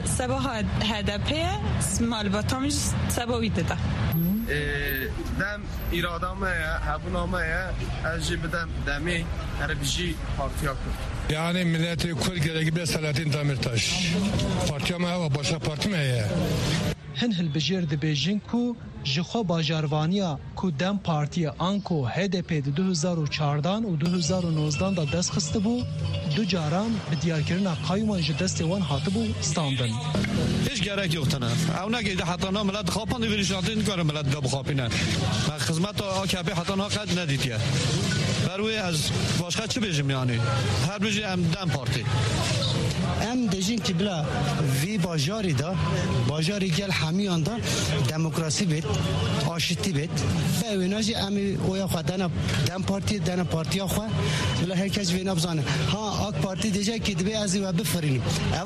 سبا HDP مالباتامش سبا ویده دم ایرادامه هبونامه اجی بدم دمی عربیجی پارتیا کرد یعنی ملت کل گرگی به سلاطین دامرتاش پارتیا ما و باشا پارتی ما هن هلبجیر د بیژینگ کو جخوا باجاروانیا کو دم پارتی آنکو HDP 2014 و 2019 دا دست خسته بو دو جاران به دیارکرنا قایمان ج دست وان هاتبو ستاندن هیچ گرک یوختنه او نگیده حتی نا ملت خوابان دیویلی شانتین کاره ملت دا بخوابینن خدمت آکبی حتی نا قد ندیدیه بروی از باشقه چی بیجیم یعنی هر بیجی ام دم پارتی ام دژین کی بلا وی باجاری دا باجاری گل همیان دا دموکراسی بیت آشتی بیت به ویناجی امی اویا خدانا دم پارتی خو بلا هر کس وینا بزنه ها اک پارتی دیجا کی دبی از و بفرینیم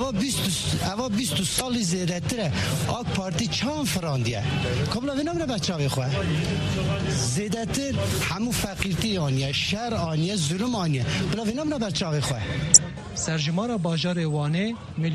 اوا 20 سال زیاده تره اک پارتی چان فراندیه قبل وینا بر بچاوی خو زیاده تر همو فقیرتی آنیه شر آنیه ظلم آنیه بلا وینا بر بچاوی خو سرجمارا باجار وانه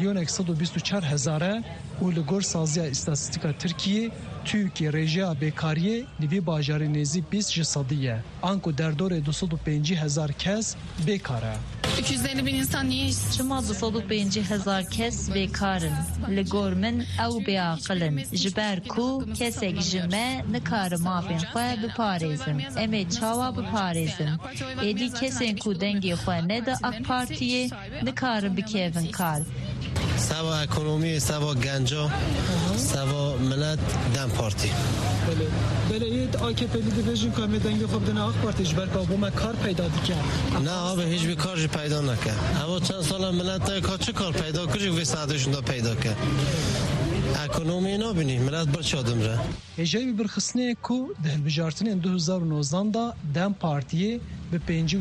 1,124,000 و لگور سازیا استاتستیکا ترکیه توی رژیا بیکاریه نوی باجار نزی 20%. آنکو در دور 205,000 کس بیکاره. 250,000 insan niye işsiz? شما 205,000 کس بیکارن. لگور من او بیاقلن. جبر کو کسک جمع نکار ما بین خواه بپاريزن. امی چاوا بپاريزن. ایدی کسین کو دنگی خواه نده اک پارتیه نکارن بکیون کار. سوا اکونومی سوا گنجا سوا ملت دم پارتی بله اید AKP دیویژن کامی دنگی خوب دنه آخ پارتیش برکا بوم کار پیدا دیکن نه آبه هیچ بی کارش پیدا نکن اما چند سال ملت کار چه کار پیدا کنی وی ساعتشون دا پیدا کن اکونومی نبینی ملت برچ آدم را ایجای برخصنه کو ده بجارتن 2019 دا دم پارتیه به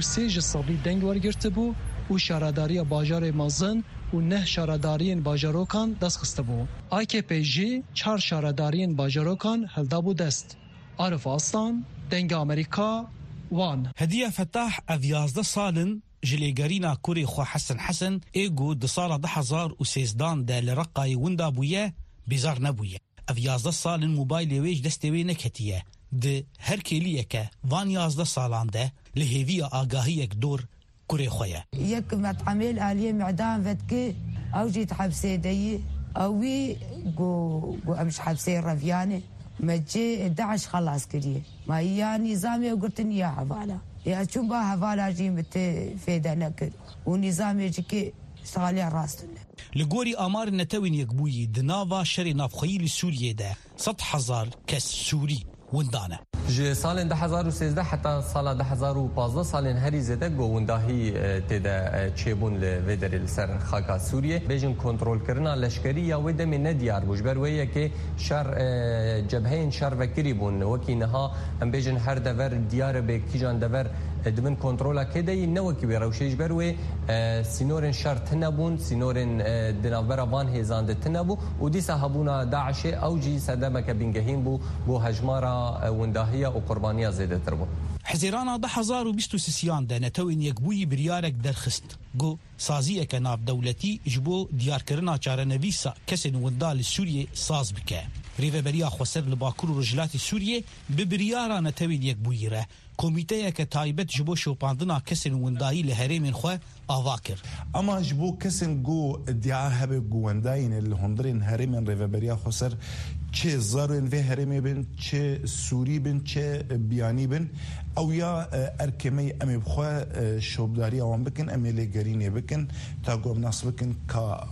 53% دنگ ورگرته بو و شارداری باجار مازن و نه شاردارین باجاروکان دست خسته بو. AKP جی 4 شاردارین باجاروکان هلدا بو دست. عارف آستان، دنگ امریکا، وان. هدیه فتاح او 11 سالن جلیگرینا کوری خو حسن ایگو د سال 2013 د لرقای وندا بویه بیزار نبویه. او 11 سالن موبایل ویج دستوی نکتیه. د هر کلیه که وان 11 سالان ده لهوی آگاهی یک دور كوري خويا يك متعمل عليه معدام فتكي او جيت حبسي دي اوي جو امش حبسي رفياني ما جي 11 خلاص كريه ما هي نظامي وقلتني يا حواله يا شو با حواله جي مت فيدنك ونظامي جيكي سالي راستنا لغوري امار نتوين يكبوي دنافا شري نافخيل سوريا ده 100,000 كس سوري وندانه جه سال 2013 حتی سال 2015 سال هری زده گونداهی تدا چیبون لودر سر خاک سوریه بیشن کنترل کردن لشکری یا وده من ندیار بوش برویه که شر جبهین شر وکری بون وکی نها ام بیشن هر دور دیار به کیجان دور دمن کنترل کدی نو کی بروشیج بروی سینورن شر تنبون سینورن دناور وان هزاند تنبو و دی صحابونا داعش اوجی صدمه بینگهین بو هجمارا ونداهی و قربانیه زیاده تر بو حزیران 2023 ده نتوین یکبوی بریارک درخست گو سازیه که ناف دولتی جبو دیارکرنا چارنویسا کسین وندال سوریه ساز بکه ریوبریا خوسر لباکور و رجلات سوریه ببریارا نتوین یکبوی ره کمیته که تایبت جبو شوپاندنا کسین وندایی لحریم خواه آواکر اما جبو کسین گو ادعا هبه گونداین اللي هندرین حریم ریوبریا خوسر چه زارن و هرمی بن چه سوری بن چه بیانی بن او یا ارکمی امی بخوا شوبداری اوان بکن امی لگرینی بکن تا گوب ناس بکن کا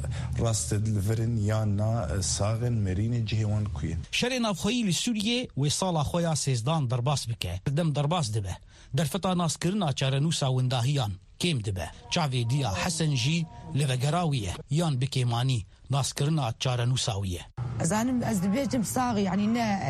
راست دلورن یا نا ساغن مرین جهوان کوین شر نافخویی لسوریه و سالا خویا سیزدان درباس بکه دم درباس دبه در فتا ناس کرنا چارنوسا ونداهیان کم دبه چاوی دیا حسن جی لوگراویه یان بکیمانی ناس کرنا چارنوساویه أنا أزدبيت صاغي يعني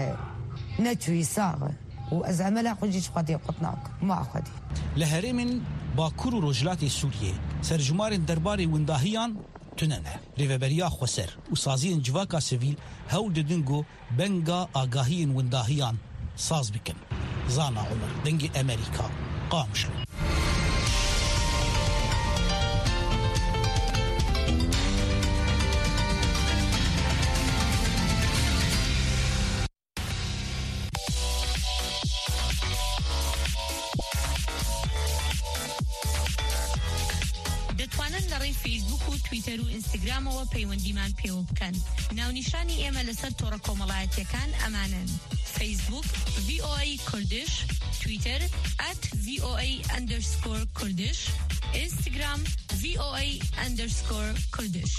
نتوي صاغ وأزعمل خجيش قدي قطناك ما خدي لهرمن باكور رجلات سوريا سرجمار درباري ونداهيان تننه ريفبريا خوسر وسازين جواكا سيفيل هول دنگو بنگا آگاهين ونداهيان ساز بكن زانا عمر دنگي أمريكا قامشلو تەلەگرامەوە پەیوەندیمان پێوە بکەن. ناونیشانی ئێمە لەسەر تۆڕە کۆمەڵایەتیەکان ئەمانن: فیسبوک VOA کوردش، تویتر @VOA_کوردش، اینستاگرام VOA_کوردش.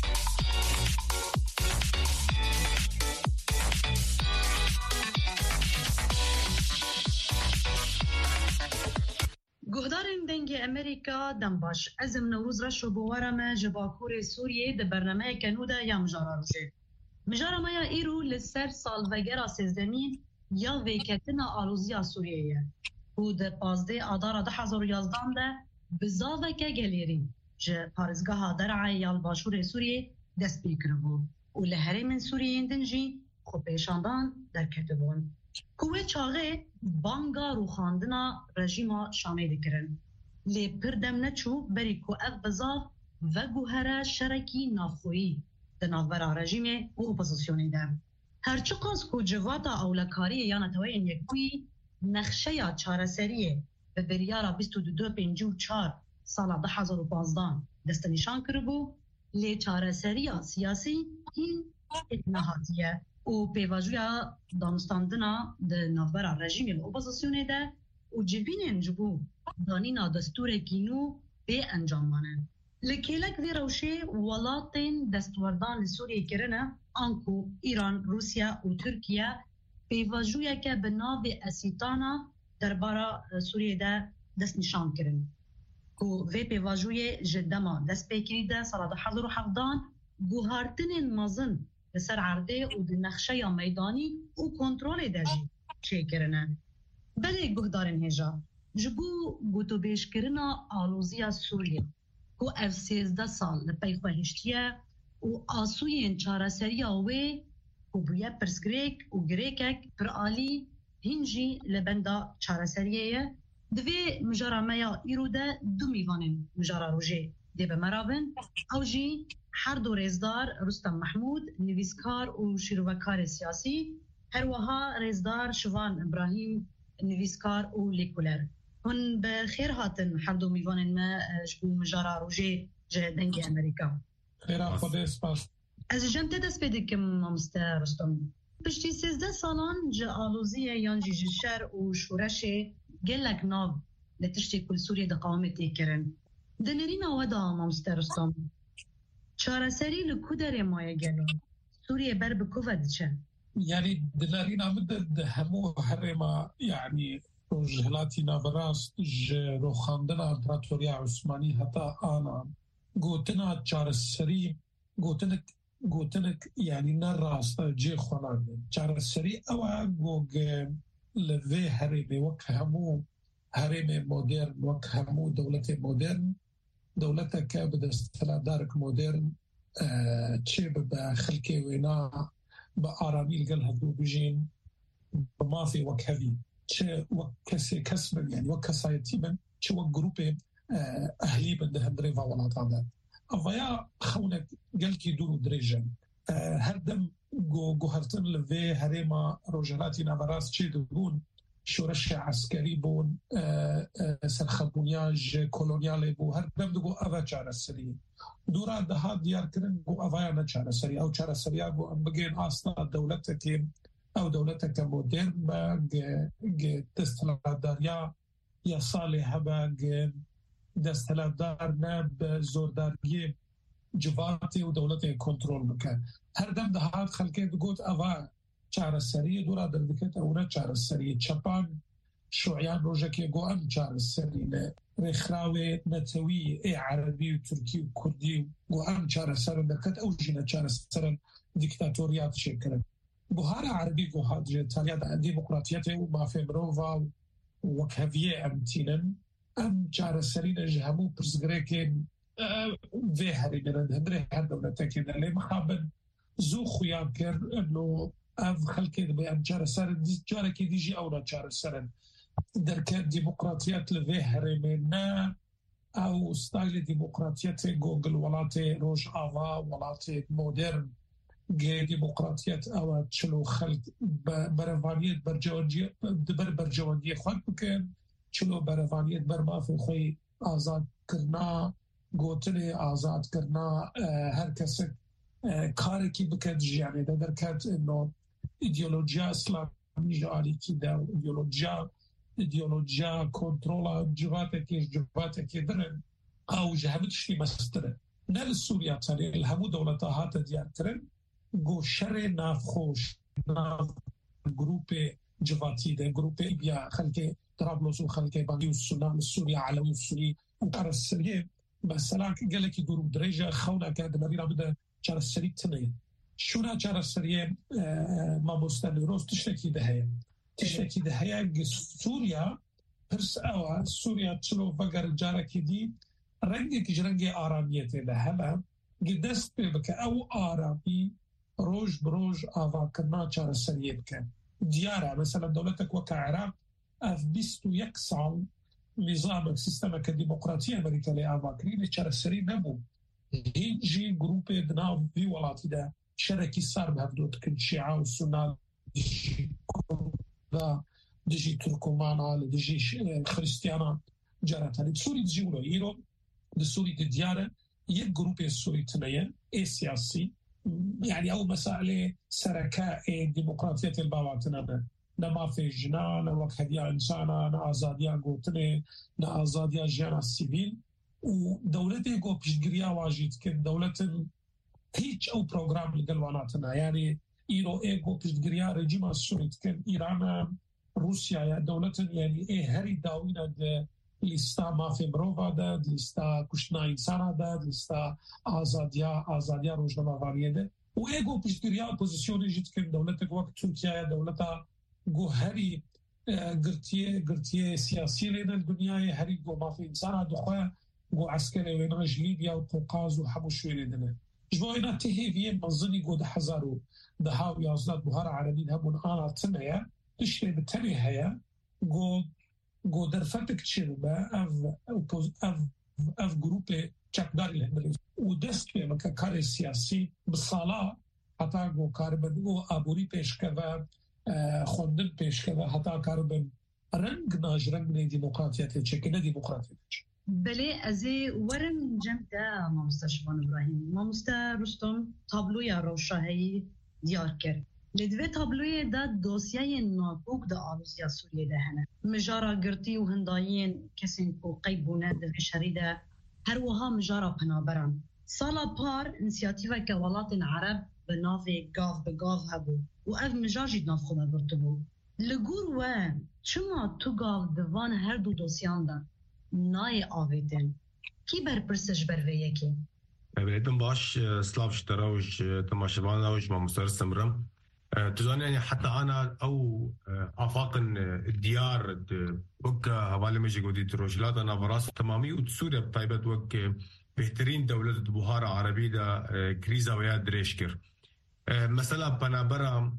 گهدارên dengê Amerîka dem baş. Ez im Newrûz reş û bowara me ji Bakurê Sûriyê di bernameyeke nû de ya mijara rojê. Mijara me ya îro li ser salvegera sêzdemîn ya vêketina alûziya Sûriyê ye. û di 15 Adara 2011 de bi zaveke gelêrî ji parêzgeha Dereyê ya Başûrê Sûriyê dest pê kiribû û li herêmên Sûriyeyên din jî xwepêşandan derketibûn. Ku wê çaxê banga rûxandina rejîma Şamê dikirin. Lê pir dem neçû berî ku ev bizav veguhere şerekî navxweyî di navbera rejîmê û opozisyonê de. Her çi qas ku civata ewlekariyê ya neteweyên yekbûyî nexşeya çareseriyê bi biryara 22/54 sala 2015 destenîşan kiribû, lê çareseriya siyasî hîn nehatiye û pêvajoya danûstandina di navbera rejîmê û opozisyonê de û civînên ji bo danîna destûrekî nû bê encam manin. Li kêlek vê rewşê welatên destwerdan li Sûriyê kirine an ku Îran, Rûsya û Tirkiye pêvajûyeke bi navê Esîtana derbara Sûriyê de destnîşan kirin. Ku vê pêvajûyê ji dema destpêkirî de sala 2017 guhartinên mezin li ser erdê û di nexşeya meydanî û kontrolê de jî çêkirine. Belê guhdarên hêja ji bo gotûbêjkirina alûziya Sûriyê ku ev 13 sal li pey xwe hiştiye û asûyên çareseriya wê ku bûye pirsgirêk û girêkek pir alî hîn jî li benda çareseriyê ye. Di vê mijara me ya îro de du mîvanên mijara rojê dê bimerabin. Ew jî her du rêzdar Rustem Mehmûd, nivîskar û şîrovekarê siyasî, her wiha rêzdar Şivan İbrahîm, nivîskar û lêkolêr. Hûn bi xêr hatin her du mîvanên me ji bo mijara rojê ji dengê Amerîka. Xêra Xwedê spas. Ez ji te dest pê dikim mamoste Rustem. Piştî 13 salan ji alûziyê yan jî ji şer û şûreşê gelek nav li tiştê ku li Sûriyê di qawmê tê kirin. Di nêrîna we da mamoste Rustem, çareserî li ku derê maye gelo? Sûriyê ber bi ku ve diçe? Yani dinarîna min de hemû herêma yani rojhilatî navberast ji roxandina İmparatoriya Osmanî heta anan gotina çareserî gotinek yani ne rast cê xwenan çareserî ew e gog li vê herêmê wek hemû herêmê modern wek hemû dewletê modern dewleteke bi desthilatdarek modern çê bibe xelkê wêna bi aramî li gel hevdû bijîn bi mafê wek hevî çi wek kesê kes bin yani wek kesayetî bin çi wek grûpê ehlî bin di hundirêva welatan de. Avaya xewnek gelkî dûr û dirêj in. Her dem guhertin li vê herêma rojhilatî navberast çê dibûn şoreşê eskerî bûn, serxebûniya ji kolonyalê bû, her dem digo ev e çareserî. Dûra diha diyarkirin got evaya ne çareserî, ew çareseriya got em bigên asta dewletekê ew dewleteke modern be desthilatdariya yasalê hebe desthilatdar ne bi zordariyê civatê û dewletê kontrol bike. Her dem dihat xelkê digot eva çareseriyê dûra derdikete ew ne çareseriyê. Çepan şûyan rojekê got em çareserî ne rêxrawê netewî ê erebî û Tirkî û Kurdî got em çareserin derket ew jî ne çareserin dîktatoriyat çêkirin. Buhara erebî got hat ji taliya de demokratiyetê û mafê mirova wek heviyê em tînin em çareserîne ji hemû pirsgirêkên vê herêmê de hundirê her dewletekê de lê mixabin zû xuyan kir û ev xelkê dibe em çareserin carekê dî jî ew ne çareserin. Derket demokratiyet li vê herêmê ne ew staylê demokratiyetê gogil welatê Rojava welatê modern gê demokratiyet ew e çil û xelk berevaniyet di ber bercewendiyê xwe bikin çilo berevaniyet ber mafê xwe azadkirina گوتنی آزاد کرنا هر کسی کاری که بکد جیانی ده درکت انو ایدئولوژیا اسلامی جاری که ده ایدئولوژیا کنترول جواته که درن او جهبت شتی مستره نل سوریا تاری الهمو دولتا هات دیار کرن گو شر نافخوش ناف گروپ جواتی ده گروپ بیا خلق طرابلس و خلق باقی السنان السوري علوي السوري وكارسريه مثلا قال لك جروب درجه خونا كاد مرينا بده كارسري تنيه شورا كارسريه ما مستنيروس تشتكي ده هي سوريا برس او سوريا تشلو فقر جارك دي رنگك جرنگي آرامیت ده هلا قدست بك او آرامي روج بروج آوا كرنا كارسريه بك ديارة مثلا دولتك وكعراق اف 21 سال نظام سیستمك الديمقراطية أمريكا لأفاكرين تشارسري نبو هيجي جروب دناو في ولاتي ده شركي صار بهفدوت كل شيعة والسنة دجي تركمانا دجي خريستيانا جارتها لسوري دجي ولو إيرو لسوري ديارة يك جروب السوري تنية سياسي يعني أو مسألة سركاء ديمقراطية الباواتنا نما في جنا نوك هديا إنسانا نازاديا قوتني نازاديا جانا السيفيل ودولتي قو بيشجريا واجد كن دولة هيج أو برنامج لقلواناتنا يعني إيرو إيقو بيشجريا رجيم السوري كن إيران روسيا يا دولة يعني إيه هري داوينا ده لستا ما في مروفا ده لستا كشنا إنسانا ده لستا آزاديا روجنما فاريه ده وإيقو بيشجريا بوزيسيوني جد كن دولتك وقت تركيا يا دولة گو هری گرتیه سیاسی لینا الدنیا هری گو ما في انسان دخواه گو عسکری وینا جلیبیا و قوقاز و حموشوی لیدنه جوا اینا تهیویه منظنی گو 10,011 بوهار عربین همون آنا تنه تشتری بتنه هیا گو درفتك چیرو با اف گروپ چکداری لندلی و دست به مکا کار سیاسی بصالا حتی گو کار بدو آبوری پیش که خوندن پیش که حتی کار بن رنگ ناجرنگ نه ديمقراطيات چه نه ديمقراطيات بله از ورم جمع مامستا شبان ابراهیم مامستا رستم تابلوی روشاهی دیار کرد لدوی تابلوی دا دوسیه نابوک دا آلوزیا سوریه ده هنه مجارا گرتی و هندایین کسین کو قیبونه ده شریده هر وها مجارا پنابران سالا پار انسیاتیوه که ولات عرب به ناو گاف به گاف هبو و اف مجاجی ناف خوبه برتبو لگور و چما تو گاف دوان هر دو دوسیان دا نای آویدن کی برپرسش بروه یکی؟ بلدن باش سلاف شتراوش تماشباناوش ما مسترسم رم تزاني يعني حتى أنا أو آفاق الديار وك هوالي مجي قودي تروجلات أنا براس تمامي وتسوريا بطيبت وك بهترين دولة بوهارة عربية دا كريزا ويا دريشكر مثلا بنابرا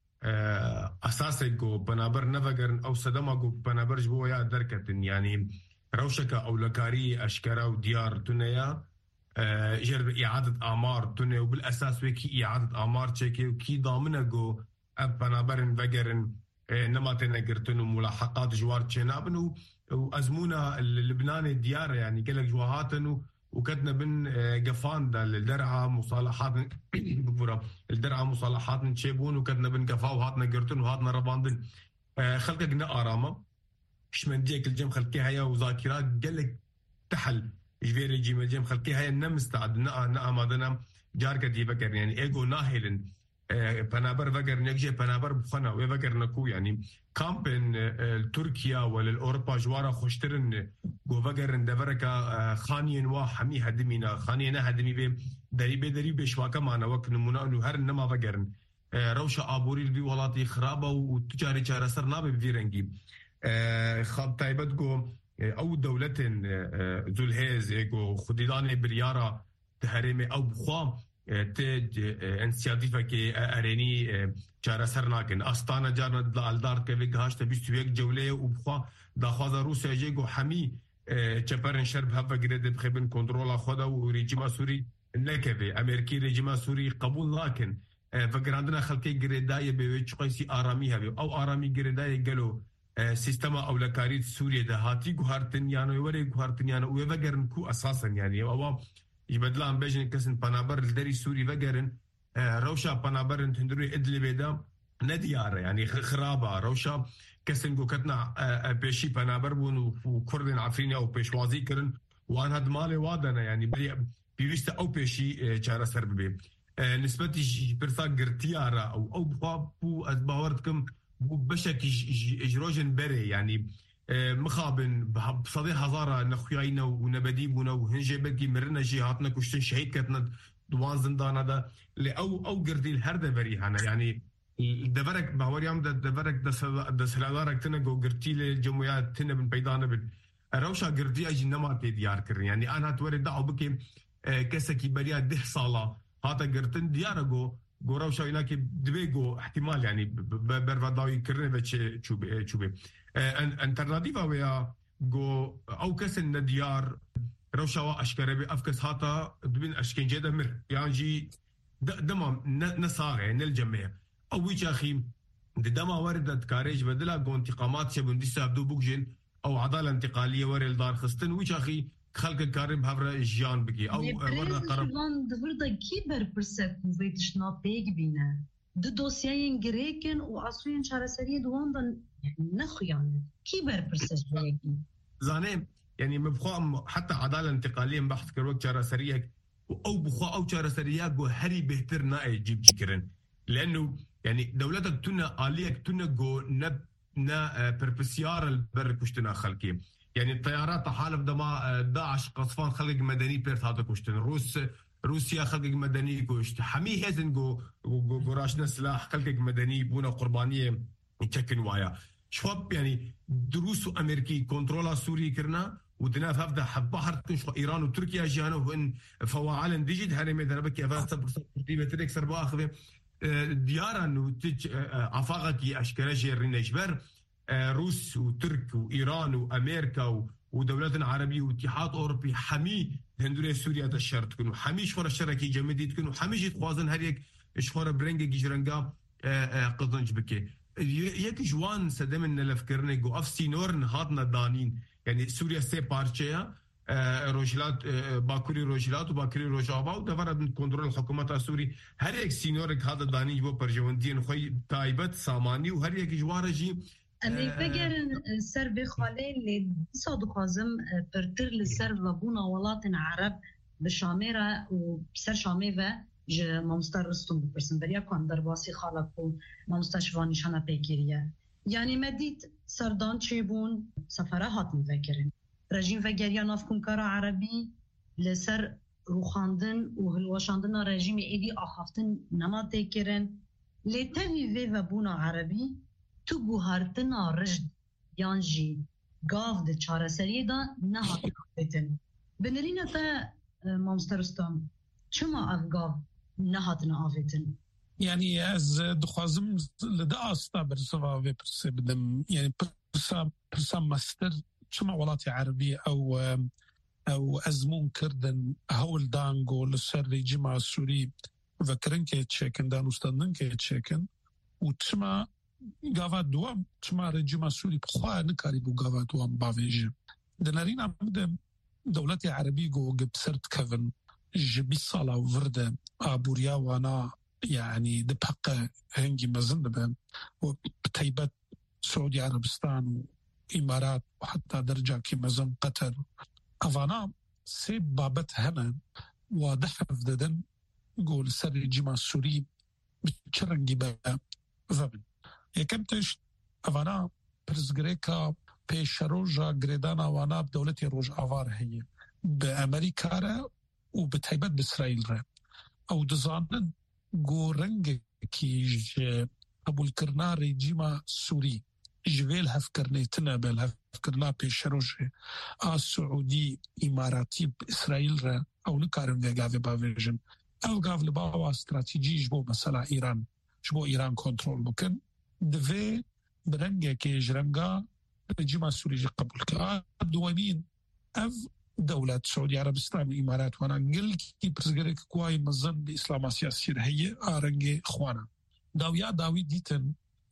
أساسي جو بنابر نفقر أو صدما جو بنابر جبوا يا دركتن يعني روشكا أو لكاري أشكرا وديار تنيا جرب إعادة أعمار تنيا وبالأساس وكي إعادة أعمار تشكي وكي ضامنة جو بنابرن فقرن نماتنا قرتن وملاحقات جوار تشينابن وأزمونا اللبناني ديار يعني قالك جواهاتن وكتنا بن قفان دا الدرعة مصالحات الدرعة مصالحات نشيبون وكتنا بن قفاو هاتنا قرتن وهاتنا رباندن خلقك نقارامة شمن ديك الجيم خلقي هيا وذاكرات قالك تحل جفيري جيم الجيم خلقي هيا نمستعد نقا مادنا جاركة دي بكر يعني ايقو ناهلن بنابر فقر نجي بنابر بخنا وفقر نكو يعني كامبن تركيا والأوروبا جوارا خوشترن جو فقر ندفركا خانين وحمي هدمينا خانينا هدمي بي دريبه شواكا معنا وقت نمونا انو هر نما فقرن روشا آبوري البي والاتي خرابة وتجاري جارة سرنابي بفيرنجي خاب تايبت جو او دولة ذو الهيز ايقو خديداني بريارة تهريمي او بخوام تج انسياتيفا كي اريني چارە سەر ناکەن ئەستانە جارە ئالدارکەوێک هاشتە 21 جولەیە و بخوا داخوازە رووسیا جێگو هەمی چەپەرن شەرب هەڤەگرێ دەبخێبن کۆنترۆڵا خۆدا و ریجیما سووری نەکەوێ ئەمریکی ریجیما سووری قبول ناکەن ڤەگراندنە خەڵکەی گرێدایە بێوێ چقەیسی ئارامی هەبێ ئەو ئارامی گرێدایە گەلۆ سیستم اولکاری سوریه ده هاتی گوهرتن یانو وری گوهرتن یانو و وگرن کو اساسا یعنی او يبدلان بيجن كسن بنابر الدري سوري وگرن روشا بنابر تندري ادلب دا ندياره يعني خرابه روشا كسن جو كتنا بيشي بنابر بون وكردن عفرين او بيشوازي كرن وان هاد مالي وادنا يعني بيوست او بيشي چاره سر بي نسبتي برسا قرتياره او بو از باورتكم بشك اجروجن بري يعني مخابن بصديق هزارة نخياينا ونبديبونا وهنجيبكي مرنا جهاتنا كشتن شهيد كتنا دوان زندان هذا او قردي الهرده بريحانا يعني دفرك بهوريام دفرك دسلادارك تنقو قرتي للجمعيات تنا من بيدانا بن روشا قردي اجي نماتي ديار كرن يعني انا توري دعو بكي كسكي بريا 10 صالة هاتا قرتن ديارقو روشا هناك دبيقو احتمال يعني برفضاوي كرن بچه چوبه انترناتيفا ويا جو او كسن نديار روشاوا اشكره بافكس هاتا دبن اشكنجه دمر يعني جي دما نصاغه نلجمع او ويش اخي دما وردت كاريج بدلا جو انتقامات شبندي سابدو بوكجن او عداله انتقاليه ورا الدار خستن ويش اخي خلق الكارم بهفرا جيان بكي او ورا قرب دفردا كيبر برسك وفيتش نابيك بينا دو دوسيين جريكن وعصوين شارسريه دواندا نخيان كيبر برسك بيجي زاني يعني مبخوا حتى عداله انتقاليه بحث كروك شارسريه او بخوا او شارسريه جو هري بهتر ناي جيب جكرن لانه يعني دولتك تنا اليك تنا جو نا بربسيار البر كشتنا خلقي يعني الطيارات حالف دما داعش قصفان خلق مدني بيرت هذا كشتن روسيا خلق مدني كشت حمي هزن جو راشنا سلاح خلق مدني بونا قربانيه يتكن وايا شوب يعني دروس امريكي كنترولا سوري كرنا ودنا هفدا بحر تنشو ايران وتركيا جانو ان فواعل ديجيد هرمي دربك افاس ترتيبه تريك سربا اخذ ديارا نوتج افاقتي اشكال جيرين اجبر روس وترك وايران وامريكا ودولات عربيه واتحاد اوروبي حمي هندوري سوريا تشرت تكون حمي شفر الشركه جمدي تكون حمي جيت خوازن هريك شفر برنج جيرنجا قضنج بكي يك جوان سدمن لفكرنا جو اف سينورن هادنا دانين يعني سوريا سي بارچيا روجلات باكوري روجلات وباكوري روجابا ودفرد من كنترول الحكومه السوري هر یک سينورك هذا داني جو برجوندين خوي تايبت ساماني وهر یک جوارجي امريكا جرن سر بخاله اللي صادق عظم برتر لسر لبونا ولاتن عرب بشاميرا وبسر شاميفا ج مامستر رستم بپرسن بریا کان درباسی خالقو مامستشوانی شانا پیگیریه یعنی مدید سردان چیبون سفره هاتن فکرن رژیم فگریا نافکم کارا عربی لسر روخاندن و هلوشاندن رژیم ایدی آخافتن نما تکرن لیتوی و بونا عربی تو گوهرتن رجد یانجی گاو ده چارسری دا نهاتن آفتن بنرین تا مامستر رستم چما اف گاو نهاتن آفتن يعني از دخوازم لدا استا برسوا و برس بدم يعني برسا ماستر شما ولاتي عربية او ازمون كردن هول دانغو لسر ريجيما السوري فكرن كي تشيكن دانوستاندن كي تشيكن وتشما غاوا دوام تشما ريجيما السوري بخوا نكاري بو غاوا دوام بافيج دنارين عمدم دولتي عربية جو بسرت كفن جبي صلاة وفردة ابوريا وانا يعني دبحق هنجي مزنبه وبتيبت سعودي عربستان وإمارات وحتى درجة كمزن قطر أفانا سيب بابت هنا ودحف ددن قول سر جمع السوري بتشرنجي بها فمن يكمتش أفانا برزغريكا بيش روجا غريدانا وانا بدولتي روج أفار هي بأمريكا وبتيبت بإسرائيل أو دزانن گو رنگ کیج قبول کرنا رژیم سوری جویل هف کرنه تنابل هف کرنا پیش روشه سعودی اماراتی اسرائیل را او نکارم وگاوی باویجن او گاو لباوا استراتیجی جبو مثلا ایران جبو ایران کنترول بکن دوی برنگ کیج رنگا رژیم سوری قبول که دوامین او دولة سعودية عربستان الإمارات وانا قل كي برزقريك كواي مزن بإسلام سياسي هي آرنجي خوانا داويا داوي ديتن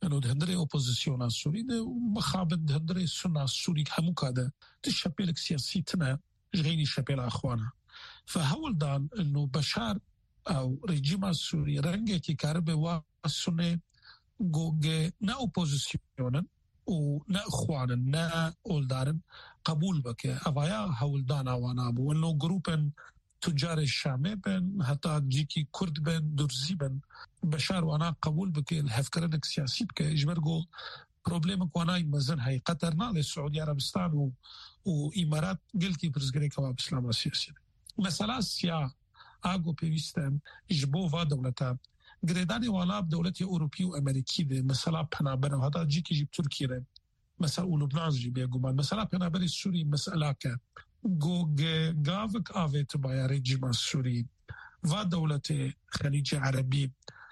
انه دهندري اوبوزيسيون سوري مخابن دهندري سنة سوري همو كاده تشابيلك سياسيتنا غيري شابيل اخوانا فهول دان انه بشار او رجيم السوري رنجي كي كاربه والسنة جوجي نا اوبوزيسيون ونا اخوانا نا اولدارن قبول بك افايا هول دانا وانا ابو انه جروبن تجار الشامي بن حتى جيكي كرد بن درزي بن بشار وانا قبول بك الهفكرنك سياسي بك اجبرقو بروبليمك وانا يمزن هاي قطرنا للسعودية عربستان وإمارات قلتي برزقري كواب إسلام السياسي مثلا سيا آقو بيوستن جبو فا دولتا قريداني وانا بدولتي أوروبي وأمريكي دي مثلا بنابرا وهذا جيكي جيب تركي رين مثلا ولبنان جيب يقومان مثلا بنابرا السوري مسألة كا غافك آفيت بايا ريجيم السوري و دولت خليج عربي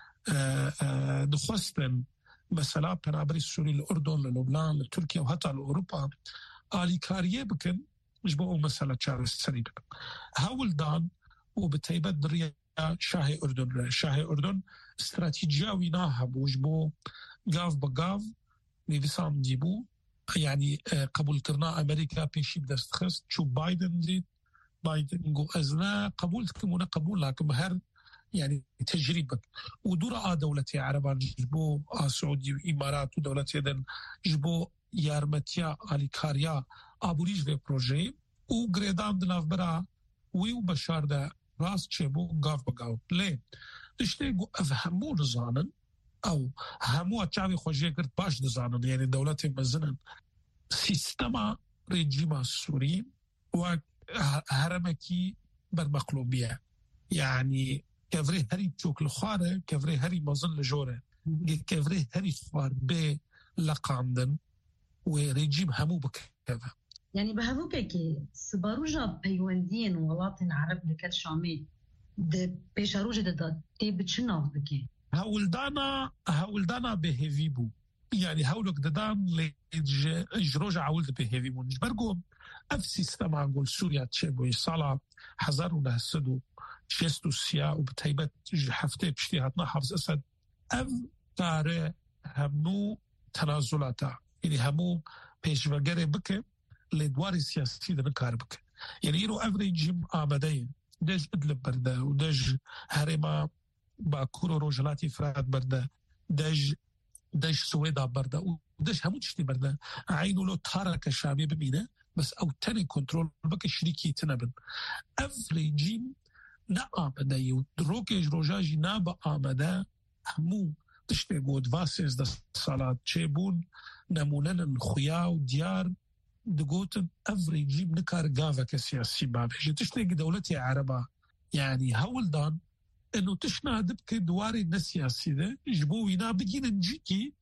دخستن مثلا بنابري السوري الأردن للبنان لتركيا وحتى لأوروبا آلي كاريه بكن جبو مثلا شارع السري بكن هاول دان وبتيبت دريا شاهي أردن استراتيجية ويناها بوجبو غاف بغاف نيفسام ديبو يعني قبول كرنا أمريكا بيشي بدست خست شو بايدن قو أزنا قبول كمونا قبول لكن هر يعني تجربة ودورة دولتي عربان جبو سعودي وإمارات ودولتي دن جبو يارمتيا آليكاريا أبوريج في بروجي وغريدان دناف برا ويو بشار دا راس چبو غاف بغاو ليه تشتي قو أفهمو نزانن أو همو أتشاوي خوشيه کرد باش نزانن يعني دولتي مزنن سيستما ريجيم السوري وهرمكي برمقلوبية يعني كفري هري تشوك الخارة كفري هري مظل لجورة كفري هري خوار بي لقاندن وريجيم همو بكذا يعني بهذوكي سباروجا بيوندين ولاطن عرب لكل شامي ده بيشاروجا ده تيب تشناف بكي هاولدانا بهيفيبو يعني هاولك ددان لجروجا عولد بهيفيبو نجبرقو اف سيستم عقول سوريا تشيبو يصالة حزارو لهسدو شيستو السيا وبتهيبت حفتي بشتيهاتنا حافظ أسد أف تاري همو تنازلاتا يعني همو بيشوغري بك لدواري سياسي ده نكار بك يعني يرو أف ريجيم آمدين دج إدلب برده ودج هرما باكورو روجلاتي فراد برده دج سويدا برده ودج همو تشتي برده عينو لو تارك الشامي بمينه بس أو تاني كنترول بك شريكي تنبن أف ريجيم نا آمده یو دروکش روژاجی نا با آمده همو تشتی گود واسیز ده سالات چه بون نمونن خویا و دیار دقوتن اف ريجيم نكار قافة كسياسي بابش تشتي دولتي عربة يعني هول دان انه تشنا دبك دواري السياسي ده جبوينا بجينا نجيكي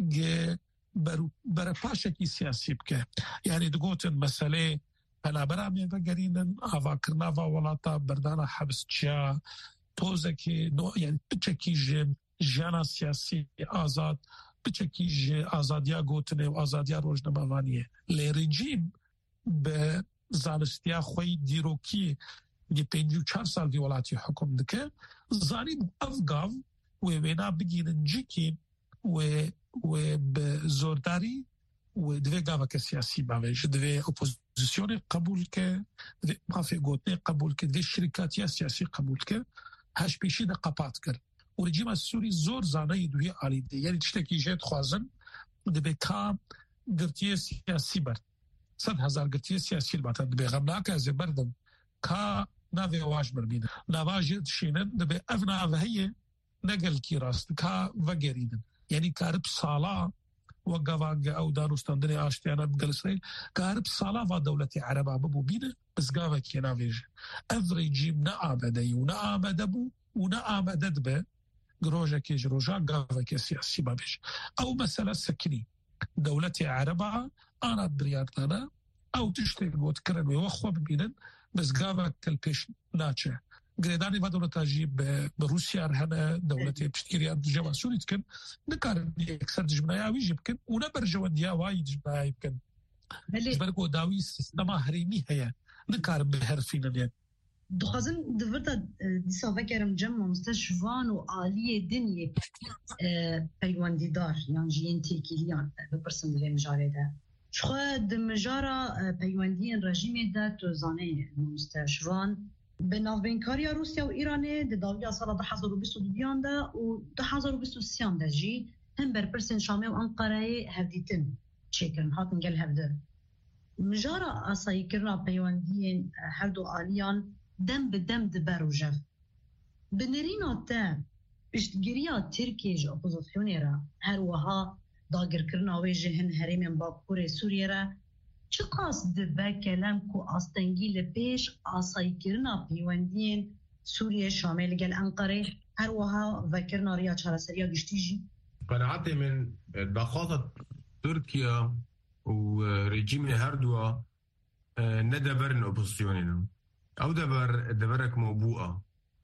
برپاشكي سياسي بك يعني دقوتن مسألة أنا برامي بقرينا أفاكرنا ولاتا بردانا حبس تشيا توزكي يعني بتشكي جانا سياسي آزاد بتشكي آزاديا قوتني وآزاديا روجنا مفانية لرجيم بزانستيا خوي ديروكي دي 54 سال في ولاتي حكم دكا زاني أفقاف وينا بقينا نجيكي وبزورداري ودوی گاوا که سیاسی باوش دوی اپوزیسیون قبول که دوی مافی گوتنی قبول که دوی شرکاتی سیاسی قبول که هش پیشی ده قپات کرد و رژیم السوری زور زانه دوی عالی ده یعنی تشتکی جهت خوازن دوی کام گرتی سیاسی برد 100,000 گرتی سیاسی البته دوی غمناک از بردم کا ناوی واش برمینه نواجد شینن دوی افنا وهیه نقل کی راست کا وگریدن یعنی کارب سالا وقفاق أو دانوستاندني آشتيانا بقل إسرائيل كارب صلاة دولتي عربة ببو بينا بس قافا كينا فيج أفريجيم نآمده ونآمده بو ونآمده به قروجة كيج روجا قافا كي سياسي بابيج أو مسألة سكني دولتي عربة أنا بريارتنا أو تشتغل وتكرن ويوخوا ببينا بس قافا كالبيش ناتشه قريداني ما دولة جيب بروسيا رهنا دولتي بشتكيري عند الجامعة السوري تكن نكار يكسر جبنايا ويجيبكن ونبر جوانديا وايد جبنايا يمكن جبناكو داوي سيستما هريمي هيا نكار بهر فينا دخوازن دورتا دیسا وکرم جمع مستشفان و عالی دنیه پیواندی دار یعنی جین تیکیلیان بپرسن دوی مجاره ده شخواه ده مجاره پیواندی رژیم ده توزانه مستشفان به ناوبینکاریا روسیا و ایرانه ده داویا سال 2022 ده و 2023 ده جی هم برپرسن شامه و انقره هفدیتن چیکرن هاتن گل هفده مجاره آسایی کرنا پیواندی هر دو آلیان دم بدم دبر و جف بنرينا تا بشتگیریا ترکیه جا اپوزیسیونی را هر وها داگر کرنا ویجهن هریم باکور سوریه را چه قاس دبه کلم کو آستنگی لپیش آسایی کرنا پیواندین سوریه شامل گل انقره هر وها وکرنا ریا چارسریا گشتی جی قناعتي من دخاطة تركيا ورجيم هردوا ندبرن اوبوزيسيوننا او دبرك موبوءه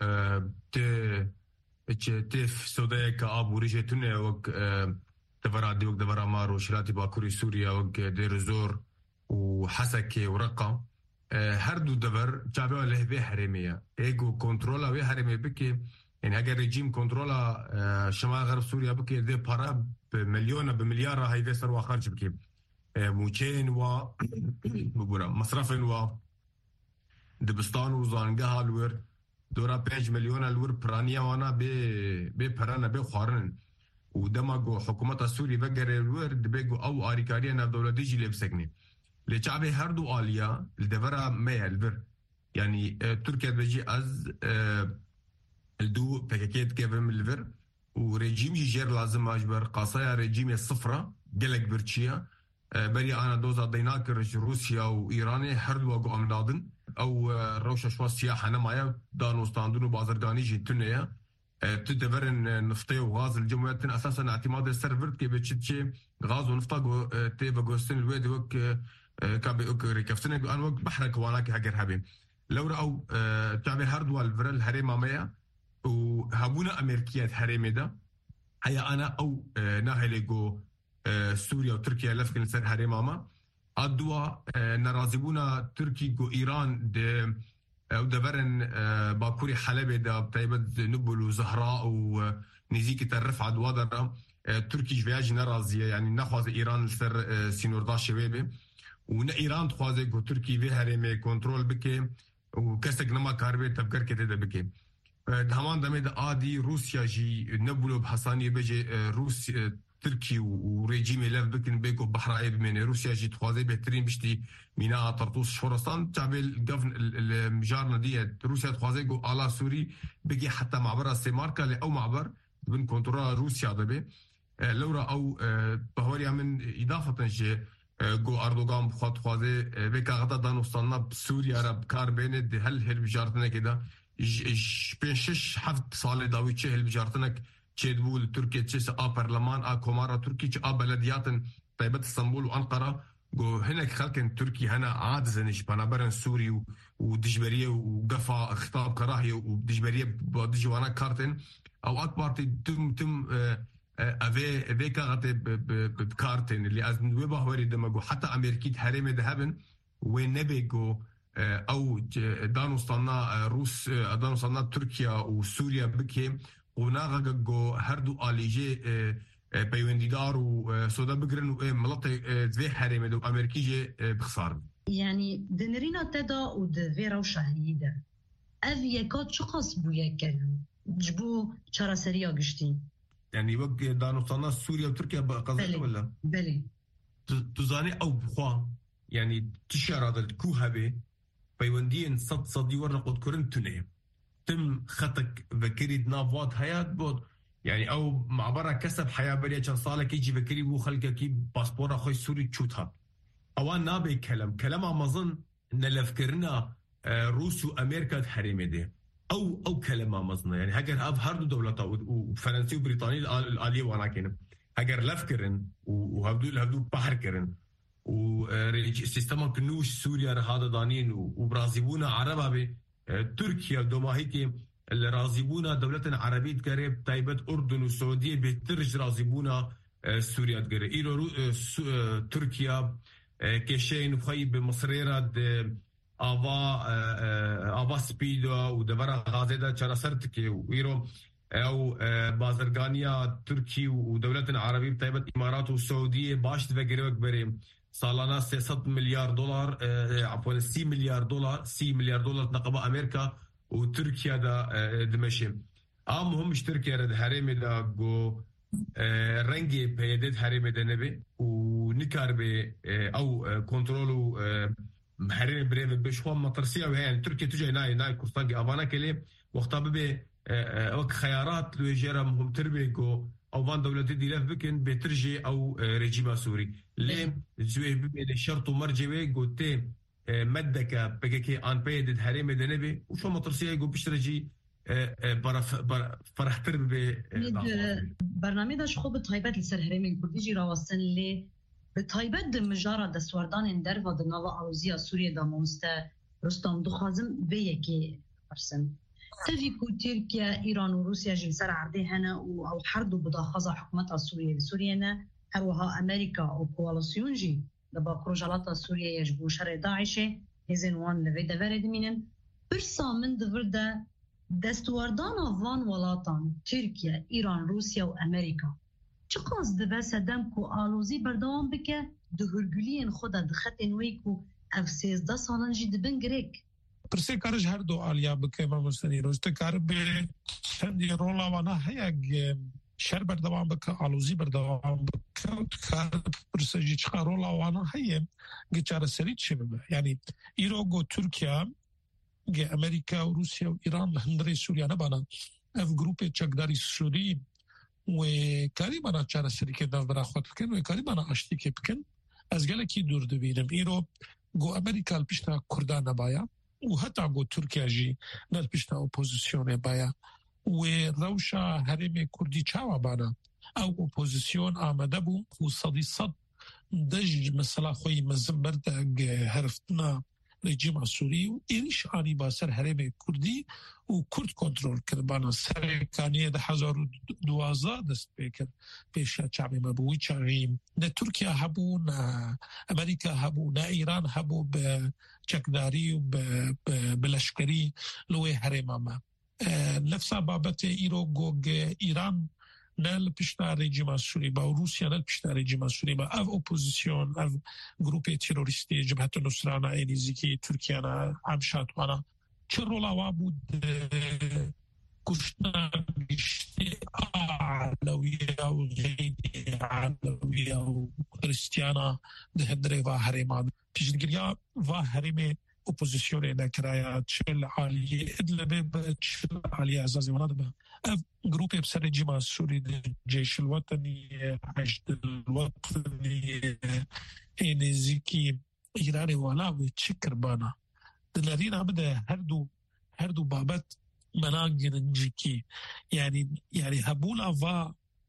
تف سوداء كاب وريجتنا وك تفرادي وك دبر مارو شراتي باكوري سوريا وك دير زور وحسكي ورقه هردو دبر جابوا له به حرميه ايجو كنترولا به حرميه بكي يعني اگر رجيم كنترولا شمال غرب سوريا بكي دي بارا بمليون بمليار هاي دي سروا خارج بكي موچين و ببورا مصرفن و دبستان و زانگاه الور دورا 5 مليون الور برانيا وانا بي پرانا بي خوارن و دماغو حكومت سوري بگر الور دبيگو او آريكاريا ناف دولتي جي لبسكني لچابه هر دو آليا الدورا مي الور يعني تركيا بيجي از الدو بكاكيت كيفم الور و ريجيم جير لازم اجبر قاصايا ريجيم الصفرة قلق برشيا بري انا دوزا ديناكر روسيا و ايراني هر دو اگو امدادن او روشة شوا سياحة نمايا دانوستاندون و بازرگاني جي تنيا تدبرن نفطي و غاز الجمهورية اساسا اعتماد السرفرت كي بيتشي غاز و نفطا تيبا غوستن الويد وك كابي اوك ريكفتن ان وك بحرك واناكي هاجر هابين لو رأو تعبي هردوا الفرل هريما ميا و هابونا امريكيات هريمي دا هيا انا او ناهليغو سوريا و تركيا لفكن سر هريما ما ادوا نرازبونا تركي جو ايران د او دبرن باكوري حلب دا بتايبت نبل وزهراء ونزيكي الرفعه دوادر تركي جفياج نرازيه يعني نخواز ايران سر سينوردا شبابي ونا ايران تخواز جو تركي في هرمي كنترول بكي وكسك نما كاربي تفكر كده بكي همان دمد عادي روسيا جي نبلو بحسانيه بيجي روس تركي وريجيم لف بكن بيكو بحرائب من روسيا جي تخوازي بهترين بشتي ميناء طرطوس شورستان تعمل قفن المجارنا دي روسيا تخوازي جو على سوري بيجي حتى معبر السيماركا او معبر بن كنترول روسيا دبي لورا او بهوريا من اضافه جي جو اردوغان بخوات خوازي بيكا غدا دانوستانا بسوريا رب كار بين دي هل بجارتنا كده بيشش حفت صالي داوي تشه البجارتنك تشيدبول تركيا تشيس برلمان كومارا تركي بلديات طيبات اسطنبول وانقره جو هناك خلكن تركي هنا عادزنش بنابرن سوري ودجبريه وقفا خطاب كراهيه ودجبريه بدجوانا كارتن او اكبر تم افي كارت بكارتن اللي از نوبه هوري دمجو حتى امريكي هرم ذهبن وين نبيجو او دانوستانا روس دانوستانا تركيا وسوريا بكي وناغا جو هردو آليجي بيونديدار وسودا بقرن وملطي ذي حريمة دو أمريكيجي بخسار يعني دنرينا تدا ودفيرا وشهيدة أفيكات شو قصبو يكلم جبو شارع سريع قشتين يعني وقت دانوستانا سوريا وتركيا قصدك ولا؟ بلي تزاني أو بخوا يعني تشعر هذا الكوها بي بيوندين صدي ورقود كورن تنيه تم خطك بكري نافوات حياة بود يعني او معبرة كسب حياة بريا كان صالك يجي بكري بو خلقه كي باسبورا خوي سوري تشوتها اوان نابي كلام امازن ان لفكرنا روس وامريكا تحريمي دي او كلام امازن يعني هاجر هاردو دولتا وفرنسي وبريطاني الاليه وانا كين هاجر لفكرن وهبدو بحر كرن وسيستم كنوش سوريا هذا دانين وبرازيبونا عربا بي تركيا دوماهيكي اللي رازيبونا دولتنا عربية قريب تايبت أردن والسعودية بترج رازيبونا سوريا قريب إيرو تركيا كيشين وخي بمصريرة آوا سپید و دبر غازه دا چرا سرتکی و ایرو او بازرگانیا ترکی و دولت عربی بطيبت امارات و سعودیه باشت و گروک بریم سالانه 300 مليار دولار عفوا 30 مليار دولار نقبه امريكا وتركيا دا دمشي هم مش تركيا رد حريمي دا جو رنگي بيدت حريمي دا نبي ونكار بي او كنترولو حريمي بريف بشوام مطرسية وهي تركيا تجي ناي كرتاقي افانا كلي وقتا ببي وك خيارات لو يجيرم هم تربي جو او فان دولتي دي لف بكن بترجي او ريجيما سوري ليه زويه ببي شرط مرجبي قلتي مدك بكي ان بيدت حريمي دا نبي وشو مطرسية يقول بشترجي فرحتر به برنامه داش خوب تایبت لسر هرمین کردی جی راوستن لی به تایبت د مجاره دستوردان در و د نوا آلوزیا سوریه دا مونسته رستم دخوازم به یکی ارسن تفی کو ترکیا ایران و روسیا جی سر عرضه هنه او حردو بداخازه حکومت سوریه سوریه نه هروها امریکا و کوالاسیون جی دبا پروژالات سوریه یجبو شر داعشه هزین وان لوی دورد مینن برسا من دورده دستوردان وان ولاتان ترکیه، ایران، روسیا و امریکا چه قصد به صدم کو آلوزی بردوام بکه ده هرگولین خود دخت انوی کو اف 13 سالن جی دبن گریک پرسه کارش هر دو آلیا بکه ما مستنی روزته کار به چندی رولا وانا هیگ شر بردوام بکه آلوزی بردوام بکه کار پرسه جی چقا رولا وانا هیگ گچار سریت چه ببه یعنی ایرو گو ترکیه امریکا و روسیا و ایران لهندري سوريا نبانا اف جروب چقداري سوري و كاريبانا چاره سريكه دا برا خود بكن و كاريبانا اشتيكه بكن از گلكي دور دبينم ايرو گو امريكا البشتا كردان بايا و حتى گو تركيا جي نالبشتا اوبوزيسيون بايا و روشا هرم كردي چاوا بانا او اوبوزيسيون آمده بو و صدي صد دج مثلا خوي مزمبرد هرفتنا رژیم سوری و ایش آنی با سر حرم کردی و کرد کنترل کرد بانا سر کانیه 2012 دست بکر پیش چعبی مبوی چاقیم نه ترکیه هبو نه امریکا هبو نه ایران هبو به چکداری و به لشکری لوی حرم ما نفسا بابت ایرو گوگ ایران نل پشتا رژیم سوری با روسیا نل پشتا رژیم سوری با اف اپوزیسیون اف گروپ تروریستی جبهه نصرانه اینیزی ترکیه نا امشاتوانا چه رولا بود کشتن گشتی علویه و غیری علویه و کریستیانا ده دره و حرمان پیشنگریا و حرم اپوزیسیون نکرایا چل عالیه ادلبه به چل عالیه ازازی وناد اف جروب بسر رژیم سوری جيش الوطني حشد الوطني نزيكي إيراني ولا وتشكر بانا دلارين عمده هردو بابت مناجن نجيكي يعني هبولا فا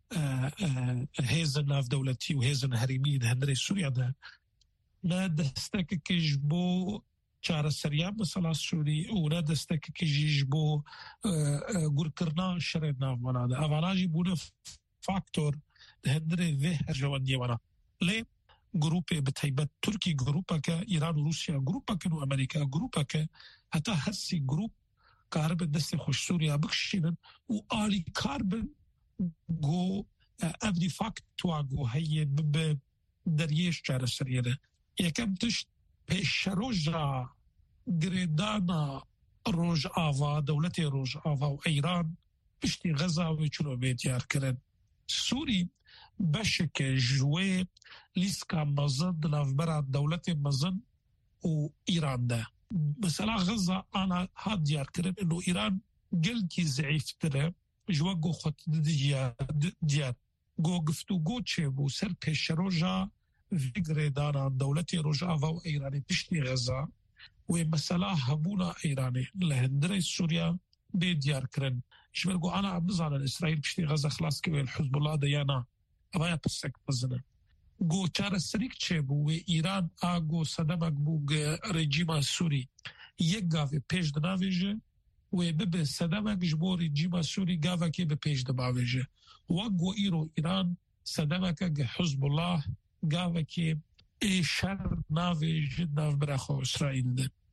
هيزن في دولتي وهيزن هريمي هندري سوريا ده نا دستك كجبو چاره سریام مثلا سوری او نه دسته که جیجبو گور کرنا شرنا ونا ده اواناجی بونه فاکتور هندره و هرجواندی ونا لی گروپ بتایبت ترکی گروپا که ایران و روسیا گروپا که و امریکا گروپا که حتی هسی گروپ کارب دست خوش سوریا بکشیدن و آلی کاربن گو افدی فاکتوا گو هی به دریش چاره سریه یکم تشت پیش روژا گریدانا روژ آوا دولت روژ آوا و ایران پشتی غزا و چلو بیتیار کرن سوری بشک جوه لیسکا مزن دلافبرا دولت مزن و ایران ده مثلا غزا انا ها دیار کرن انو ایران گلکی ضعیف تره جوه گو خود دیار گو گفتو گو چه بو سر پیش روژا فكرة دانا دولة رجعة و إيراني بشتي غزة ومسألة هبونا إيراني لهندري سوريا بيديار كرن شبرقو أنا عبنزان الإسرائيل بشتي غزة خلاص كوي الحزب الله ديانا أبايا بسك بزنة گو چار سریک چه بو ایران آگو صدمک بو رژیم سوری یک گاوه پیش دناویجه و ببه صدمک جبو رژیم سوری گاوه که به پیش دناویجه و گو ایران صدمک حزب الله گاوه که شر ناویجه ناو براخو اسرائیل ده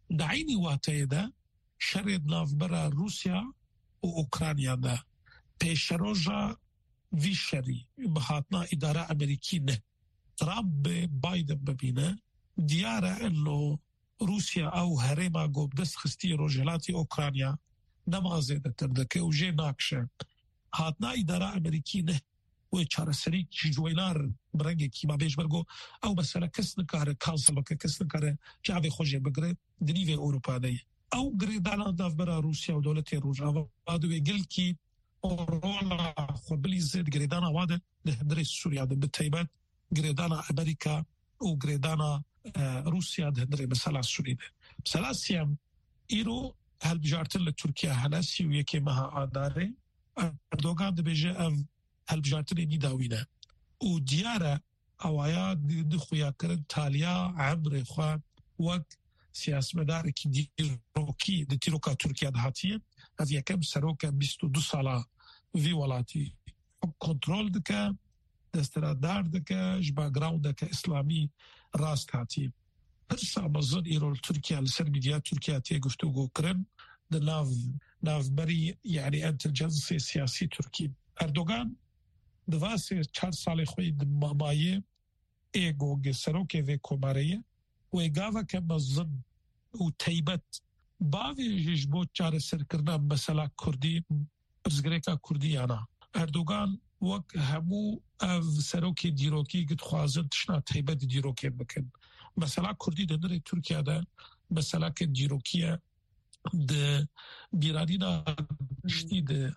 دعيني واتيدا شرد نافبرا روسيا وأوكرانيا دا بيشروجا في شري بهاتنا إدارة أمريكية ترامب بايدن ببينه ديارة إنه روسيا أو هريما قوب دست خستي روجلاتي أوكرانيا نما زيادة تردك وجي ناكشة هاتنا إدارة أمريكية وچاره سری جوینار برنگی کی ما بیش برگو او مثلا کس نکاره کانسل که کس نکاره جاوی خوجه بگره دنیوی اروپا دی او گریدانا داف برا روسیا و دولت روجا و دو گل کی رولا خبلی زد گریدانا واده ده سوریا ده بتایبت گریدانا امریکا و گریدانا روسیا ده مثلا سوریه مثلا سیام ایرو هل بجارتن لترکیا هناسی و یکی مها آداره اردوغان ده بیجه هل بجارتني نداوينه وديارة أوايا دخويا كرن تاليا عمر إخوان وقت سياس مدارك ديروكي ديروكا تركيا دهاتية هذه كم سروكا 22 سالة في ولاتي كنترول دكا دسترادار دكا جبا جراوند دكا إسلامي راست هاتي هرسا مظن إيرو تركيا لسر ميديا تركيا تيقفتوغو كرن ناف بري يعني انتلجنس سياسي تركي اردوغان دواسه 4 سال خوی مامایه ایگو گسروکه و کوماریه و ایگاوا که مزن و تیبت باوی جبو چاره سرکرنا مثلا کردی برزگریکا کردی آنا اردوغان وقت همو سروکه دیروکی گد خوازن تشنا تیبت دیروکی بکن مثلا کردی دنر ترکیه ده مثلا که دیروکیه ده بیرانینا شتی ده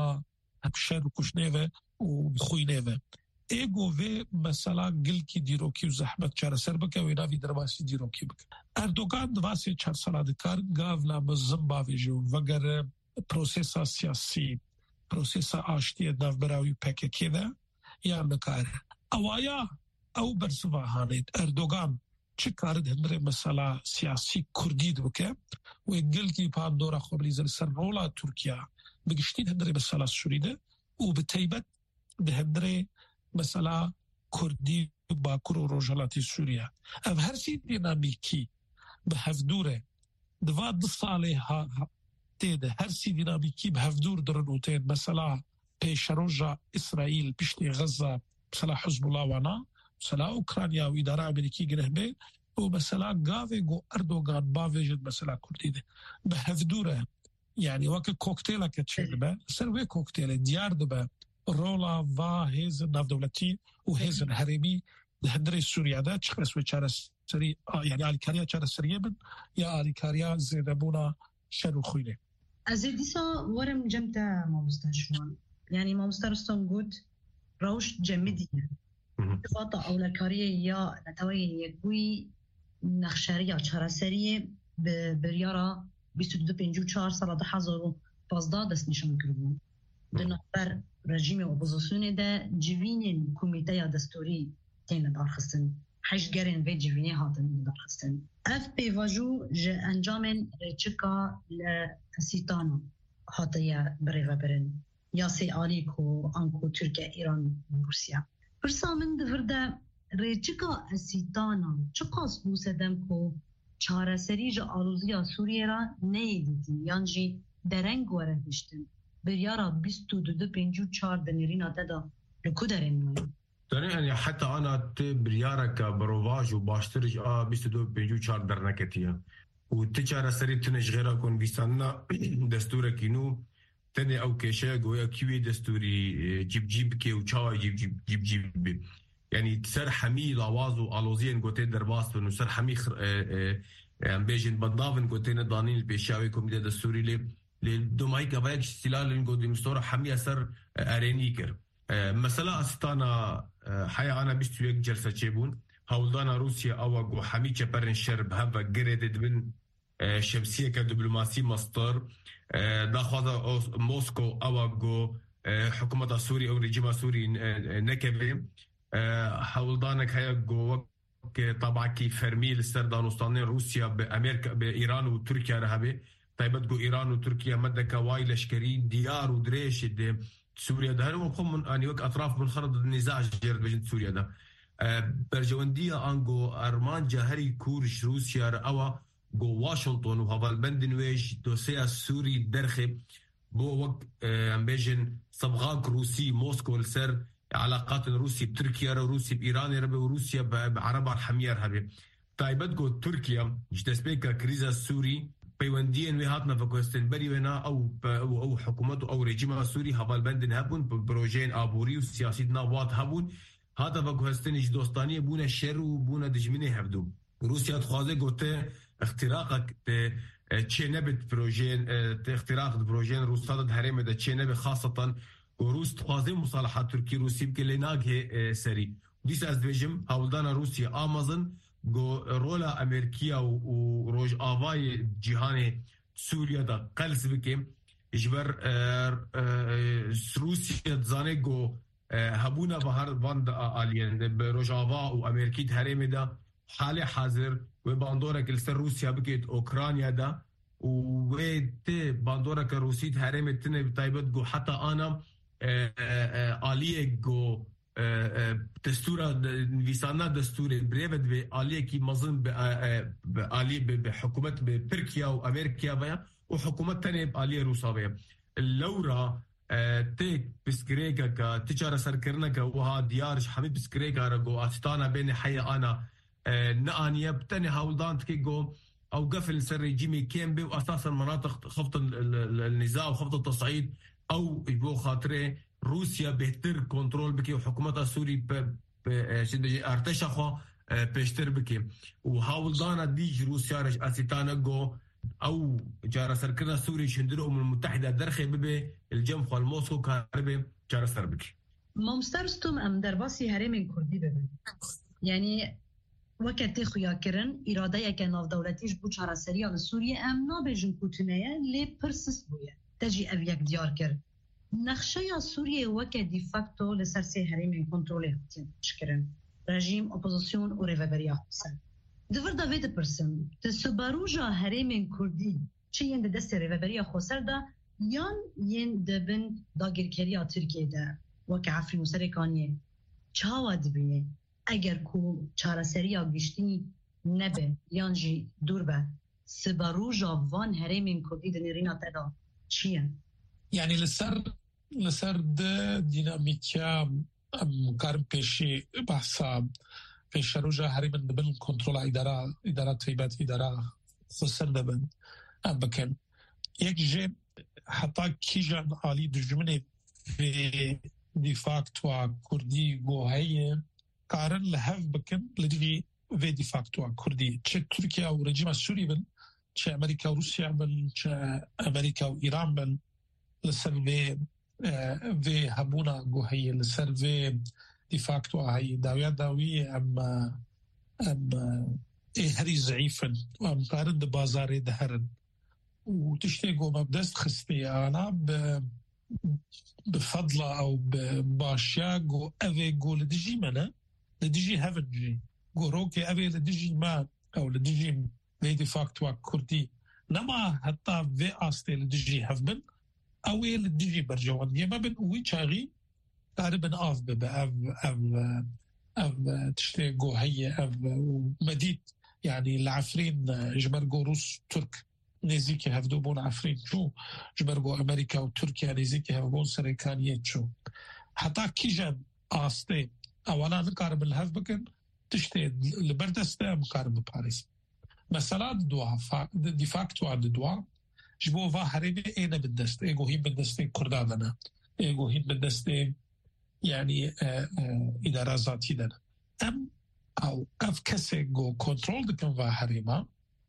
هبشر و کشنه و خوینه ایگو و مثلا گل کی دیروکی و زحمت چاره سر بکه و ناوی درواسی دیروکی بکه اردوغان دواسی 4 ساله دکار گاولا مزم باویجو وگر پروسیسا سیاسی پروسیسا آشتی ناو براوی پککی ده یا نکاره اوایا او برسواهانید اردوغان چه کارد هنره مثلا سیاسی کردید بکه و گل کی پاندورا خبریزر سر رولا ترکیه بگشتید هنره مثلا سوریده و بتیبت به هنره مثلا کردی باکر و روجلاتی سوریا او هر سی دینامیکی به هفدوره 2 ساله تیده هر سی دینامیکی به هفدور درنوتین مثلا پیش روجا اسرائیل پیشتی غزه مثلا حزب الله وانا مثلا اوکرانیا و اداره امریکی گره به و مثلا گاوه گو اردوغان باویجد مثلا کردی ده به هفدوره يعني وقت كوكتيلا كتشيلبه سروي كوكتيلا ديار دبه رولا و هيز ناف دولتي و هيز الهرمي هندري سوريا دا تشخص وچاره سري يعني الكاريا چاره سريه بن يا الكاريا زيدبونا شنو خويله ازيديسا ورم جمتا ما مستشفان يعني ما مسترستون قد روش جمدية فاطا او الكاريا يا نتوي يقوي نخشاريا چاره سريه بريارا 22 سال ده حضروا پازده دست نشان کردن دنبر رژیم اپوزیسیون ده جوین کمیته دستوری تین دارخستن 8 گرن و جوینه هاتن دارخستن اف پیواجو ج انجامن رچکا لسیتانا هاتیه بریغه برن یا سی آلیکو انکو ترکیه ایران روسیا پرسا من دفرده رچکا اسیتانا چقاس بوسدم کو چاره سری جا آلوزیا سوریه را نیدیدیم یعنی درنگ وره هشتن بریارا 22 دنیرینا دادا لکو درنگ يعني حتى انا بريارك بروفاج وباشترج 22 درنكتيا وتجاره سري تنش غيرها كون بيستنا دستور كينو تاني او كيشا جويا كيوي دستوري جيب كي وشاي جيب يعني تسر حمي لوازو الوزين قوتي درباس انه سر حمي بيجن بدافن قوتي ندانين البيشاوي كوميديا دستوري لي دوماي كبايك استلال اللي قد مستوره حمي اثر ارينيكر مثلا استانا حيا انا بيستويك جلسه تشيبون هولدانا روسيا او حمي تشبرن شرب هبا جريدد من شمسيه كدبلوماسي مصدر داخل موسكو او حكومه سوريا او رجيم سوري نكبه هولدانك هيا جو طبعا كي فرميل السردانوستانين روسيا بامريكا بايران وتركيا رهبه طيبت جو ايران وتركيا مدك واي لشكرين ديار ودريش سوريا ده هم يعني وقت اطراف منخرط النزاع جرد بين سوريا ده برجونديه انجو ارمان جاهري كورش روسيا او جو واشنطن وهافالبند نويج دوسيا السوري درخي بو وقت امبيجن صبغاك روسي موسكو السر علاقات روسي بتركيا وروسي بإيران ربي وروسيا بعرب الحمير هبي تايبت جو تركيا جتسبيكا كريزا السوري بيوندين وهاتنا فكوستن بري ونا او حكومته او رجيم السوري هافالبند هبون بروجين ابوري وسياسي نوات هبون هذا فكوستن دوستاني بونا شر وبونا دجمني هبدو روسيا تخوازه قوته اختراقك تشينبت بروجين اختراق بروجين روسيا الهرم ده تشينب خاصة وروس تخوازه مصالحات تركي روسي بكليناغ سري ديس از بيجم هولدانا روسيا امازون جو رولا امريكا وروج آوای جهان سوريا دا قلس بكم اجبر روسيا تزانه جو هبونا بهر باند آلين بروج آوا و امريكي هرم دا حال حاضر و باندورك السر روسيا بكت اوكرانيا دا و ته باندورك روسيا هرم تنه بتايبت جو حتى انا آليه جو دستور نویسانه دستور بریوت به آلیه کی مزن به آلیه به حکومت به ترکیه و امریکا و حکومت تنه آلیه روسا بیا لورا تک بسکریگا که تجاره سرکرنه که وها دیارش همه بسکریگا را گو آتتانا بین حی آنا نآنیه بتنه هولدان تکی گو او قفل سر رجيمي كين بي واساسا مناطق خفض النزاع وخفض التصعيد او بو خاطره روسيا بهتر كنترول بكي وحكومتها سوري ارتشا خو بيشتر بكي وهاولدانا ديج روسيا رش اسيتانا جو او جارة سركنا سوري شندر المتحدة درخي ببي الجمخ والموسكو كاربي جارة سر بكي مامسترستم ام درباسي هرمين كردي ببين يعني وقتی خویا کرن اراده یک ناو دولتیش بو چاره سریال سوریه ام نابجن کوتنه لی پرسس بویه تجی او یک دیار کرد نقشه یا سوریه وکه دی فاکتو لسر سی هرمین کنترولی هاتین شکرن رژیم اپوزیسیون و ریوبریا حسن دور داوید پرسن تسباروجا هرمین کردی چه ین دست ریوبریا خوسر دا یان ین دبن داگیرکریا ترکیه ده وکه عفری مسرکانیه چاوا دبینه اگر کو چارەسەریya گشتنی nebe yan jî dûr be sibaroja van herêmên Kurdî di nêrîna te da çi ye? Yani li ser de dînamîkiya em karin pêşî behsa pêşeroja herêmin dibin kontrola îdara taybet îdara xweser dibin em bikin. Yek jê heta kîjan alî dijminê vê de facto Kurdî goheye کارن لحاف بکن لدیجی و دی فاکتو کردی چه ترکیه و رژیم سوری بن چه امریکا و روسیه بن چه امریکا و ایران بن لسر و هبونا گوهی لسر و دی فاکتو هایی داوی ام هری ضعیفن و ام کارن ده بازار دهرن و تشتی گو مبدست خستی آنا بفضل او باشیا گو اوه گو لدیجی منه لديجي هافنجي غوروكي أبي لديجي ما أو لديجي ليدي فاكتوا كردي نما حتى في أستي لديجي هافبن أو لديجي برجوان يما بن ويشاغي تقريبا أف أف تشتي جو هي أف مديد يعني العفرين جبرجو روس ترك نزيكي هفدوبون عفرين شو جبرجو أمريكا وتركيا نزيكي هفدوبون سريكانية شو حتى كيجان أستي اولا نقارب الهف بكن تشتي لبردسته مقارب باريس مثلا دي فاكتو عند دوا جبو هرمي اينا بالدست ايغو هين بالدست كردادنا ايغو هين بالدست يعني اداره ذاتي دنا ام او اف كسي جو كنترول دكن هرما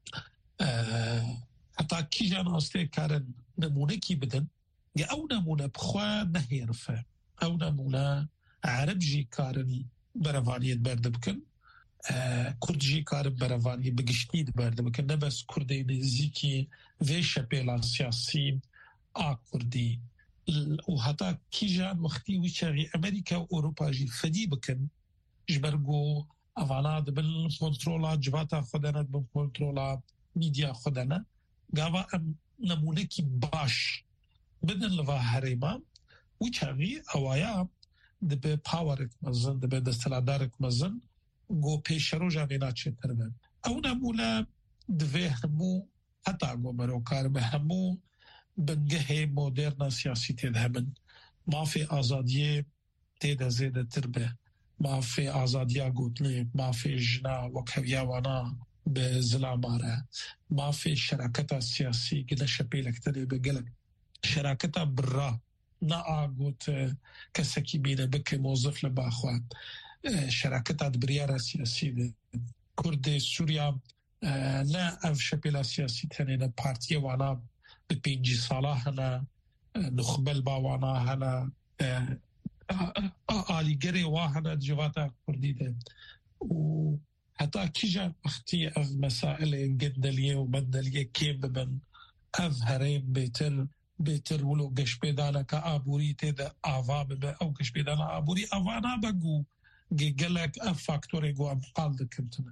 حتى كي جان استي كارن نمونه كي بدن او نمونه بخوا نهيرفه او نمونه عرب جي كارن برافانية برد بكن كرد جي كارن برافانية بقشتيد برد بكن نبس كردي نزيكي في شبيلا سياسي كردي وحتى كي جان وقتي ويشاغي أمريكا وأوروبا جي فدي بكن جبرقو أفاناد بالكنترولا جباتا خدنا بالكنترولا ميديا خدنا قاوا أم نمونكي باش بدن لفا هريما ويشاغي أوايا دبه پاورک مزن دبه دستلادارک مزن گو پیشروجا وینا چه تربن او نمولا دوی همو حتی گو مروکار به همو بنگه مدرن سیاسی تید همن مافی آزادی تید زیده تر به مافی آزادیا گوتلی مافی جنا وکویا وانا به ظلاماره مافی شراکت سیاسی گده شپیلکتری به گلک شراکت برا نا آگوت کسکی بینه بکی موظف لباخوان شراکت بریار سیاسی ده کرد سوریا نه اف شپیلا سیاسی تنه نه پارتی وانا به 5 ساله هنه نخبل با وانا هنه آلیگری واحدة جواتا كرديدة وحتى كيجا اختي اف مسائل جندلية ومندلية كيم بمن اف هرين بيتر ولو قش بيدانا كآبوري تيدا آفا ببا او قش بيدانا آبوري آفانا بقو قلق اف فاكتوري قو ام قالد كمتنا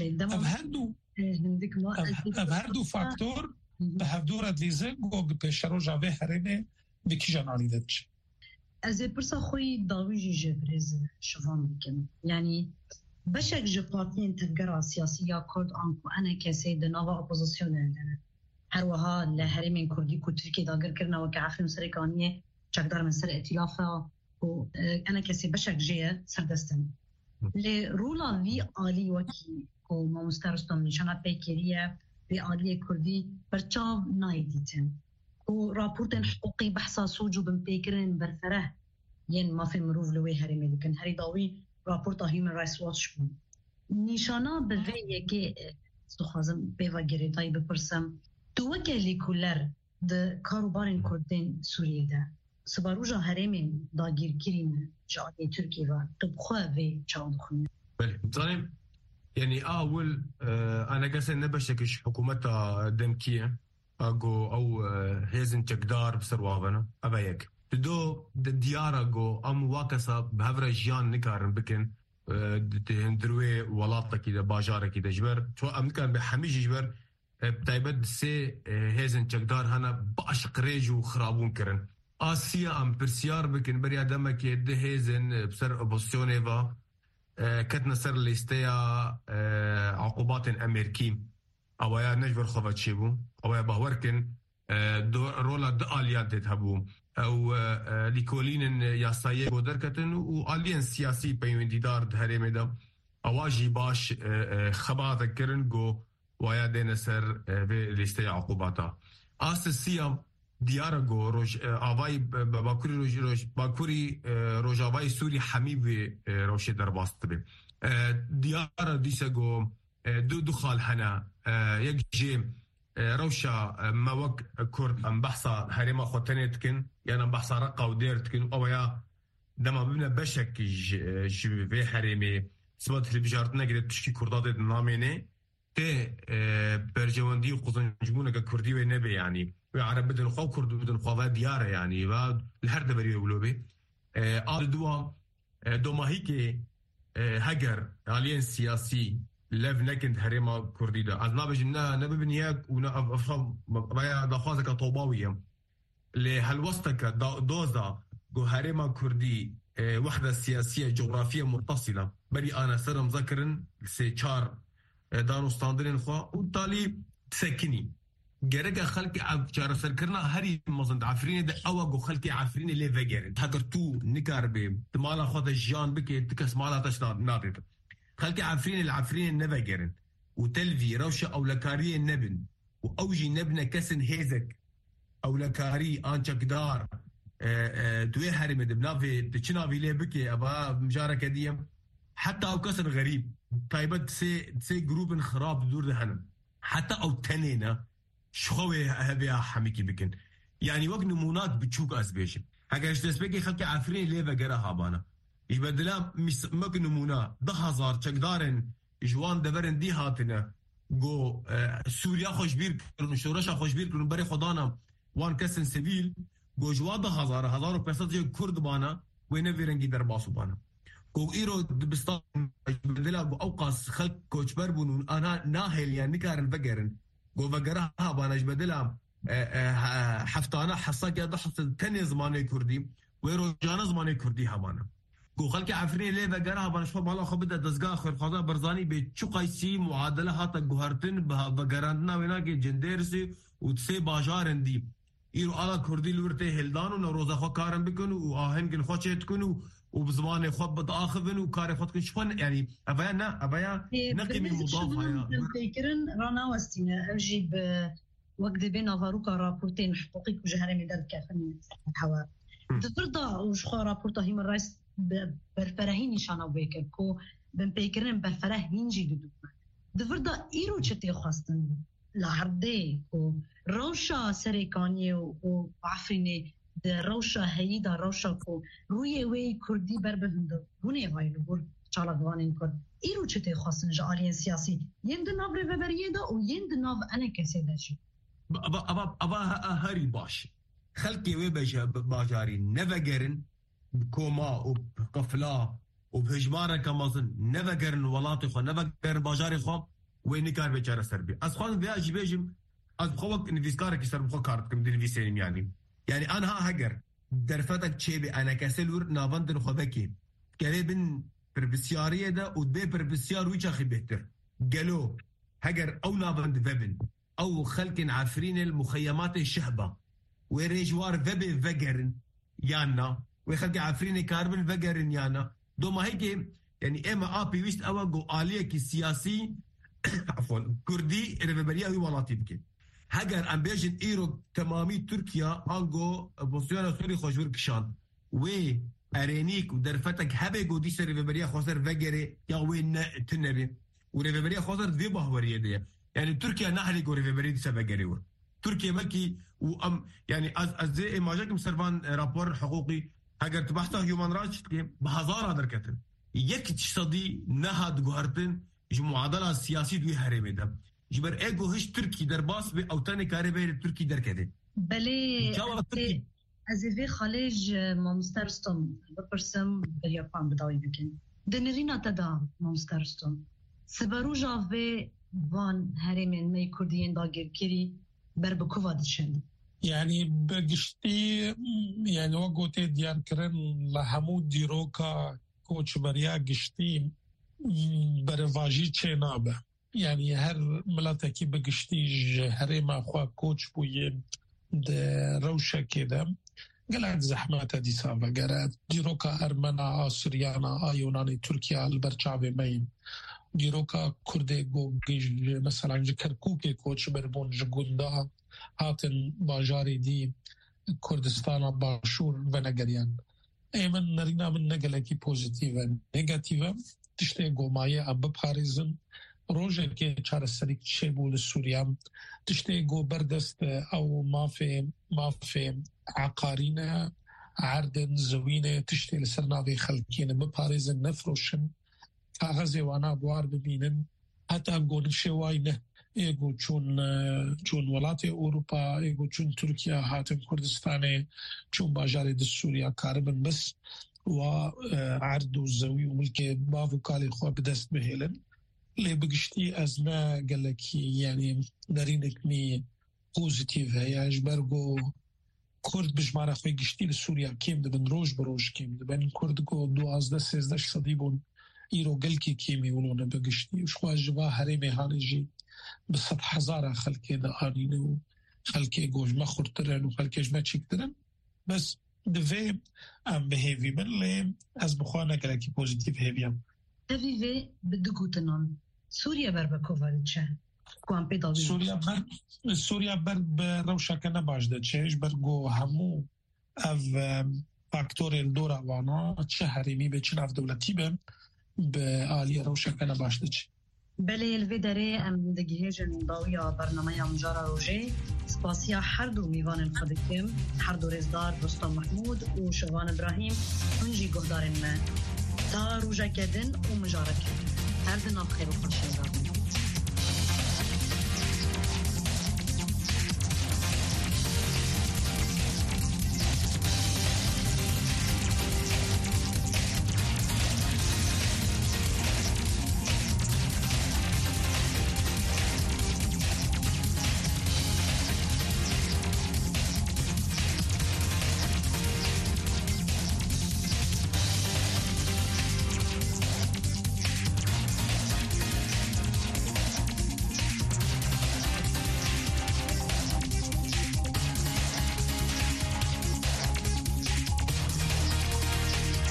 اف هردو فاكتور بهفدورة ليزن قو بيشارو جاوه هريني بكيجا ناليدتش از پرسا خوی داویجی جبرز شوان بکن یعنی بشک جپارتین تفکر سیاسی یا کرد آنکو انا کسی دنوا اپوزیسیون دنه هر وها لحرم کردی کو ترکیه داگر کرنا و که عفریم سرکانیه چقدر من سر ائتلافه و انا کسی بشک جیه سردستن لی رولا وی آلی وکی کو ما مسترستم نشانه پیکریه وی آلی کردی برچاو نایدیتن و راپورتن حقوقي بحثا سوجو بمبيكرن برفره ين ما في المروف لوي هرمي لكن هري ضاوي راپورتا هيومن رايتس واتش بون نشانا بفيه كي استخازم بيفا جريتاي بپرسم توكلي كولر د كاروبارن كردين سوريا ده سباروجا هرمي داگير كريم جادي تركي و تبخوا في چاودخون بله يعني اول انا قاسي نبشكش حكومتها دمكيه اگو او هیزن چکدار بسروابنا ابایک دو دیارا گو ام واکسا بهفر جان نکارن بکن دروي ولاطه كده باجاره كده جبر تو ام كان بحميج جبر بتايبد سي هيزن چکدار هنا باش قريج وخرابون كرن اسيا ام برسيار بكن بري ادم كده هيزن بسر اوبوزيسيونيفا كتنا سر ليستيا عقوبات امريكي او يا نجبر خفت شيبو او يا بهوركن رولا داليان تتهبو او ليكولين يا سايغو دركتن والين سياسي بيونديدار دهريمه دا اواجي باش خبات كرنغو ويا دينسر في ليستي عقوباتا اساسيا ديارغو روج اواي باكوري روجاواي سوري حميبي روشي درباستبي ديار ديسغو دو خال حنا يجي روشا موك كرد ام بحثا هريما خوتنتكن يعني ام بحثا رقا وديرتكن او يا دما ببنا بشك في حريمي سبات البجارتنا قد تشكي كردات ناميني تي برجواندي وقزنجمونا كردي ونبي يعني وعرب بدن خو كرد بدن خو دياره يعني والهرد بري ولوبي آل دو ماهيكي هجر علين سياسي لف نكند هريما كرديدا از نابج نببنياك ونا افهم بايا دخوازك طوباويه لهالوسطك دوزا جو هريما كردي وحده سياسيه جغرافيه متصله بري انا سر مذكرن سي 4 دانو ستاندرين خو وتالي تسكني جرجا خلقي عفشار سركرنا هري مزند عفرين ده او جو خلقي عفرين اللي فجر هاجر تو نكاربي تمالا خد الجان بكي تكس مالا تشنا نادت خلقي عفرين النفجرن وتلفي روشه او لكاريه النبن واوجي نبنه كسن هيزك او لكاري انشكدار دوي هرم دبنافي تشنا بيلي بكي ابا مجاركه ديم حتى او كسر غريب طيبت سي جروب خراب دور دهن حتى او تنينا شخوي هبيا حميكي بكن يعني وقت نمونات بتشوك اسبيشن هكا اشتسبكي خلقي عفرين ليفا قراها بانا يبدلا ممكن نمونا 10,000 چکدارن جوان دبرن دی هاتنه گو سوریا خوشبیر کرن شورشا خوشبیر کرن برای خدانا وان کسن سیویل گو جوان 10,500 کرد بانا وینه ویرنگی در باسو بانا گو ایرو دبستان بدلا گو اوقاس خلق کوچبر بونون انا ناهل يعني نكارن فقرن گو فقرها بانا جبدلا حفتانا حصاك يا ضحص تاني زماني كردي ويرو جانا زماني كردي هبانا گو خلک عفرین لی وگره بانش خو بالا خو بده دزگاه خیرخواده برزانی به چو قیسی معادله هاتا گوهرتن به وگراندنا وینا که جندرسی و تسه باجارن دی ایرو آلا کردی لورته هلدان و نوروزه خو کارم بکن و آهنگن خو چهت کن و بزمان خو بتآخذن و کار خود کن شپن يعني أبايا نا أبايا نقيم مضافة يا فكرن رانا وستينا أجيب وقت بين فاروكا رابورتين حقوقي وجهري من ذلك كافن الحوار تفرضا وشخو رابورتا هيم الرئيس برفرهين نشانه بيكر كو بن بيكرن برفرهين جيدو تفرضا إيرو چتي خواستن لعرضي و روشا سريكاني و عفريني ده روشا هيدا روشا كو روي وي كردي بربهند بوني هاي نقول چالاقوانين كرد إيرو چتي خواستن جالين سياسي يند ناف ريفبريه دا و يند ناف أنا كسي دا شي أبا هاري باش خلقي وي بجا باجاري نفقرن بكوما وبقفلا وبهجمارة كمازن نفقرن ولاتي خو نفقرن باجاري خو وين كار بيچاره سربي از خوان بیا جيبيجم از خوك نفيسكارك يسر بخو كارت كم دنفيسين يعني انا ها هجر درفتك تشيبي انا كسلور نافندن خوبكي قريبن بربسياريه ده ودبي بربسيار ويجا خي بهتر قالوا هجر او نافند فبن او خلق عفرين المخيمات الشهبه وريجوار فبي فجرن يانا وخلق عفرين كاربن فجرن يانا دوما هيك يعني اما ابي ويست او جو اليه سياسي عفوا كردي ريفبريا وي ولاتي بكي هجر ام بيجن ايرو تمامي تركيا انجو بوسيانا سوري خوشور كشان وي ارينيك ودرفتك هبه جو دي ريفبريا خوسر فجري يا وين تنبي وريفبريا خوسر ذي بهوريه دي يعني تركيا نحري جو ريفبريا دي سبجري ور تركيا ملكي وام يعني از زي ماجاكم سرفان رابور حقوقي هجر تبحثها هيومن رايتس بهزار دركتن يك تصدي نهاد جوهرتن معادله سیاسی دوی هرمه ده جبر اگو هش ترکی در باس به اوتانه کاری به ترکی در کده بله از وی خالج مامسترستم بپرسم بریاپان بداوی بکن دنرینا تدا مامسترستم سبروجا و وان هرمه می کردین داگر کری بر بکووا دشند يعني بقشتي يعني وقوتي ديار كرن لهمو ديروكا كوچ بريا قشتي برواجی چه نابه یعنی هر ملتکی بگشتیج هرما خواه کوچ بویه ده روشه که ده قلعت زحمات دی سابه گرد دیروکا ارمنا سوریانا یونانی ترکیه البرچاوه مین دیروکا کرده گو مثلا کرکوک کوچ بربون جگونده هاتن باجاری دی کردستان باشور و نگریان ایمن نرینا من نگلکی پوزیتیو نگاتیو تشتي قوماية أب باريزن روجة كي چار سريك تشيبو لسوريا تشتي قو بردست أو ما في عقارينة عردن زوينة تشتي لسرناوي خلقين بباريزن نفروشن كاغزي وانا بوار ببينن حتى قو نشواينه ايقو چون ولاتي أوروبا ايقو چون تركيا هاتن كردستاني چون باجاري دي سوريا كاربن بس وعرض الزوي وملكي بافو كالي خوا بدست بهيلن اللي بقشتي أزنا قال لك يعني دارينك مي بوزيتيف هيا جبرغو كرد بجمارة خوي قشتي لسوريا كيم دبن روج بروج كيم دبن كرد قو 12-13 صديبون إيرو قلكي كيمي ولونا بقشتي وشخوا جبا هريمي هانجي بسطح هزارة خلقي دا آنينو خلقي قوج ما خورترن وخلقي جما تشيكترن بس دفه ام بهيفي من لي از بخوانا كلاكي بوزيتيف هيفيام تفيفي بدقوتنون سوريا بربكوفا لتشه كوان بيضاوي سوريا بروشا كنا باجده تشيش برغو همو اف فاكتوري الدورا وانا تشه هريمي بچن اف دولتي بم بآلية روشا كنا باجده تشه بله الفيدري ام دقيهجن ضاوية برنامج مجارة روجي سپاسیا هر دو میوان خودکیم هر دو رزدار رستم محمود و شوان ابراهیم انجی گهدارن ما تا روژه کردن و مجاره کردن هر دو ناف خیر و خوش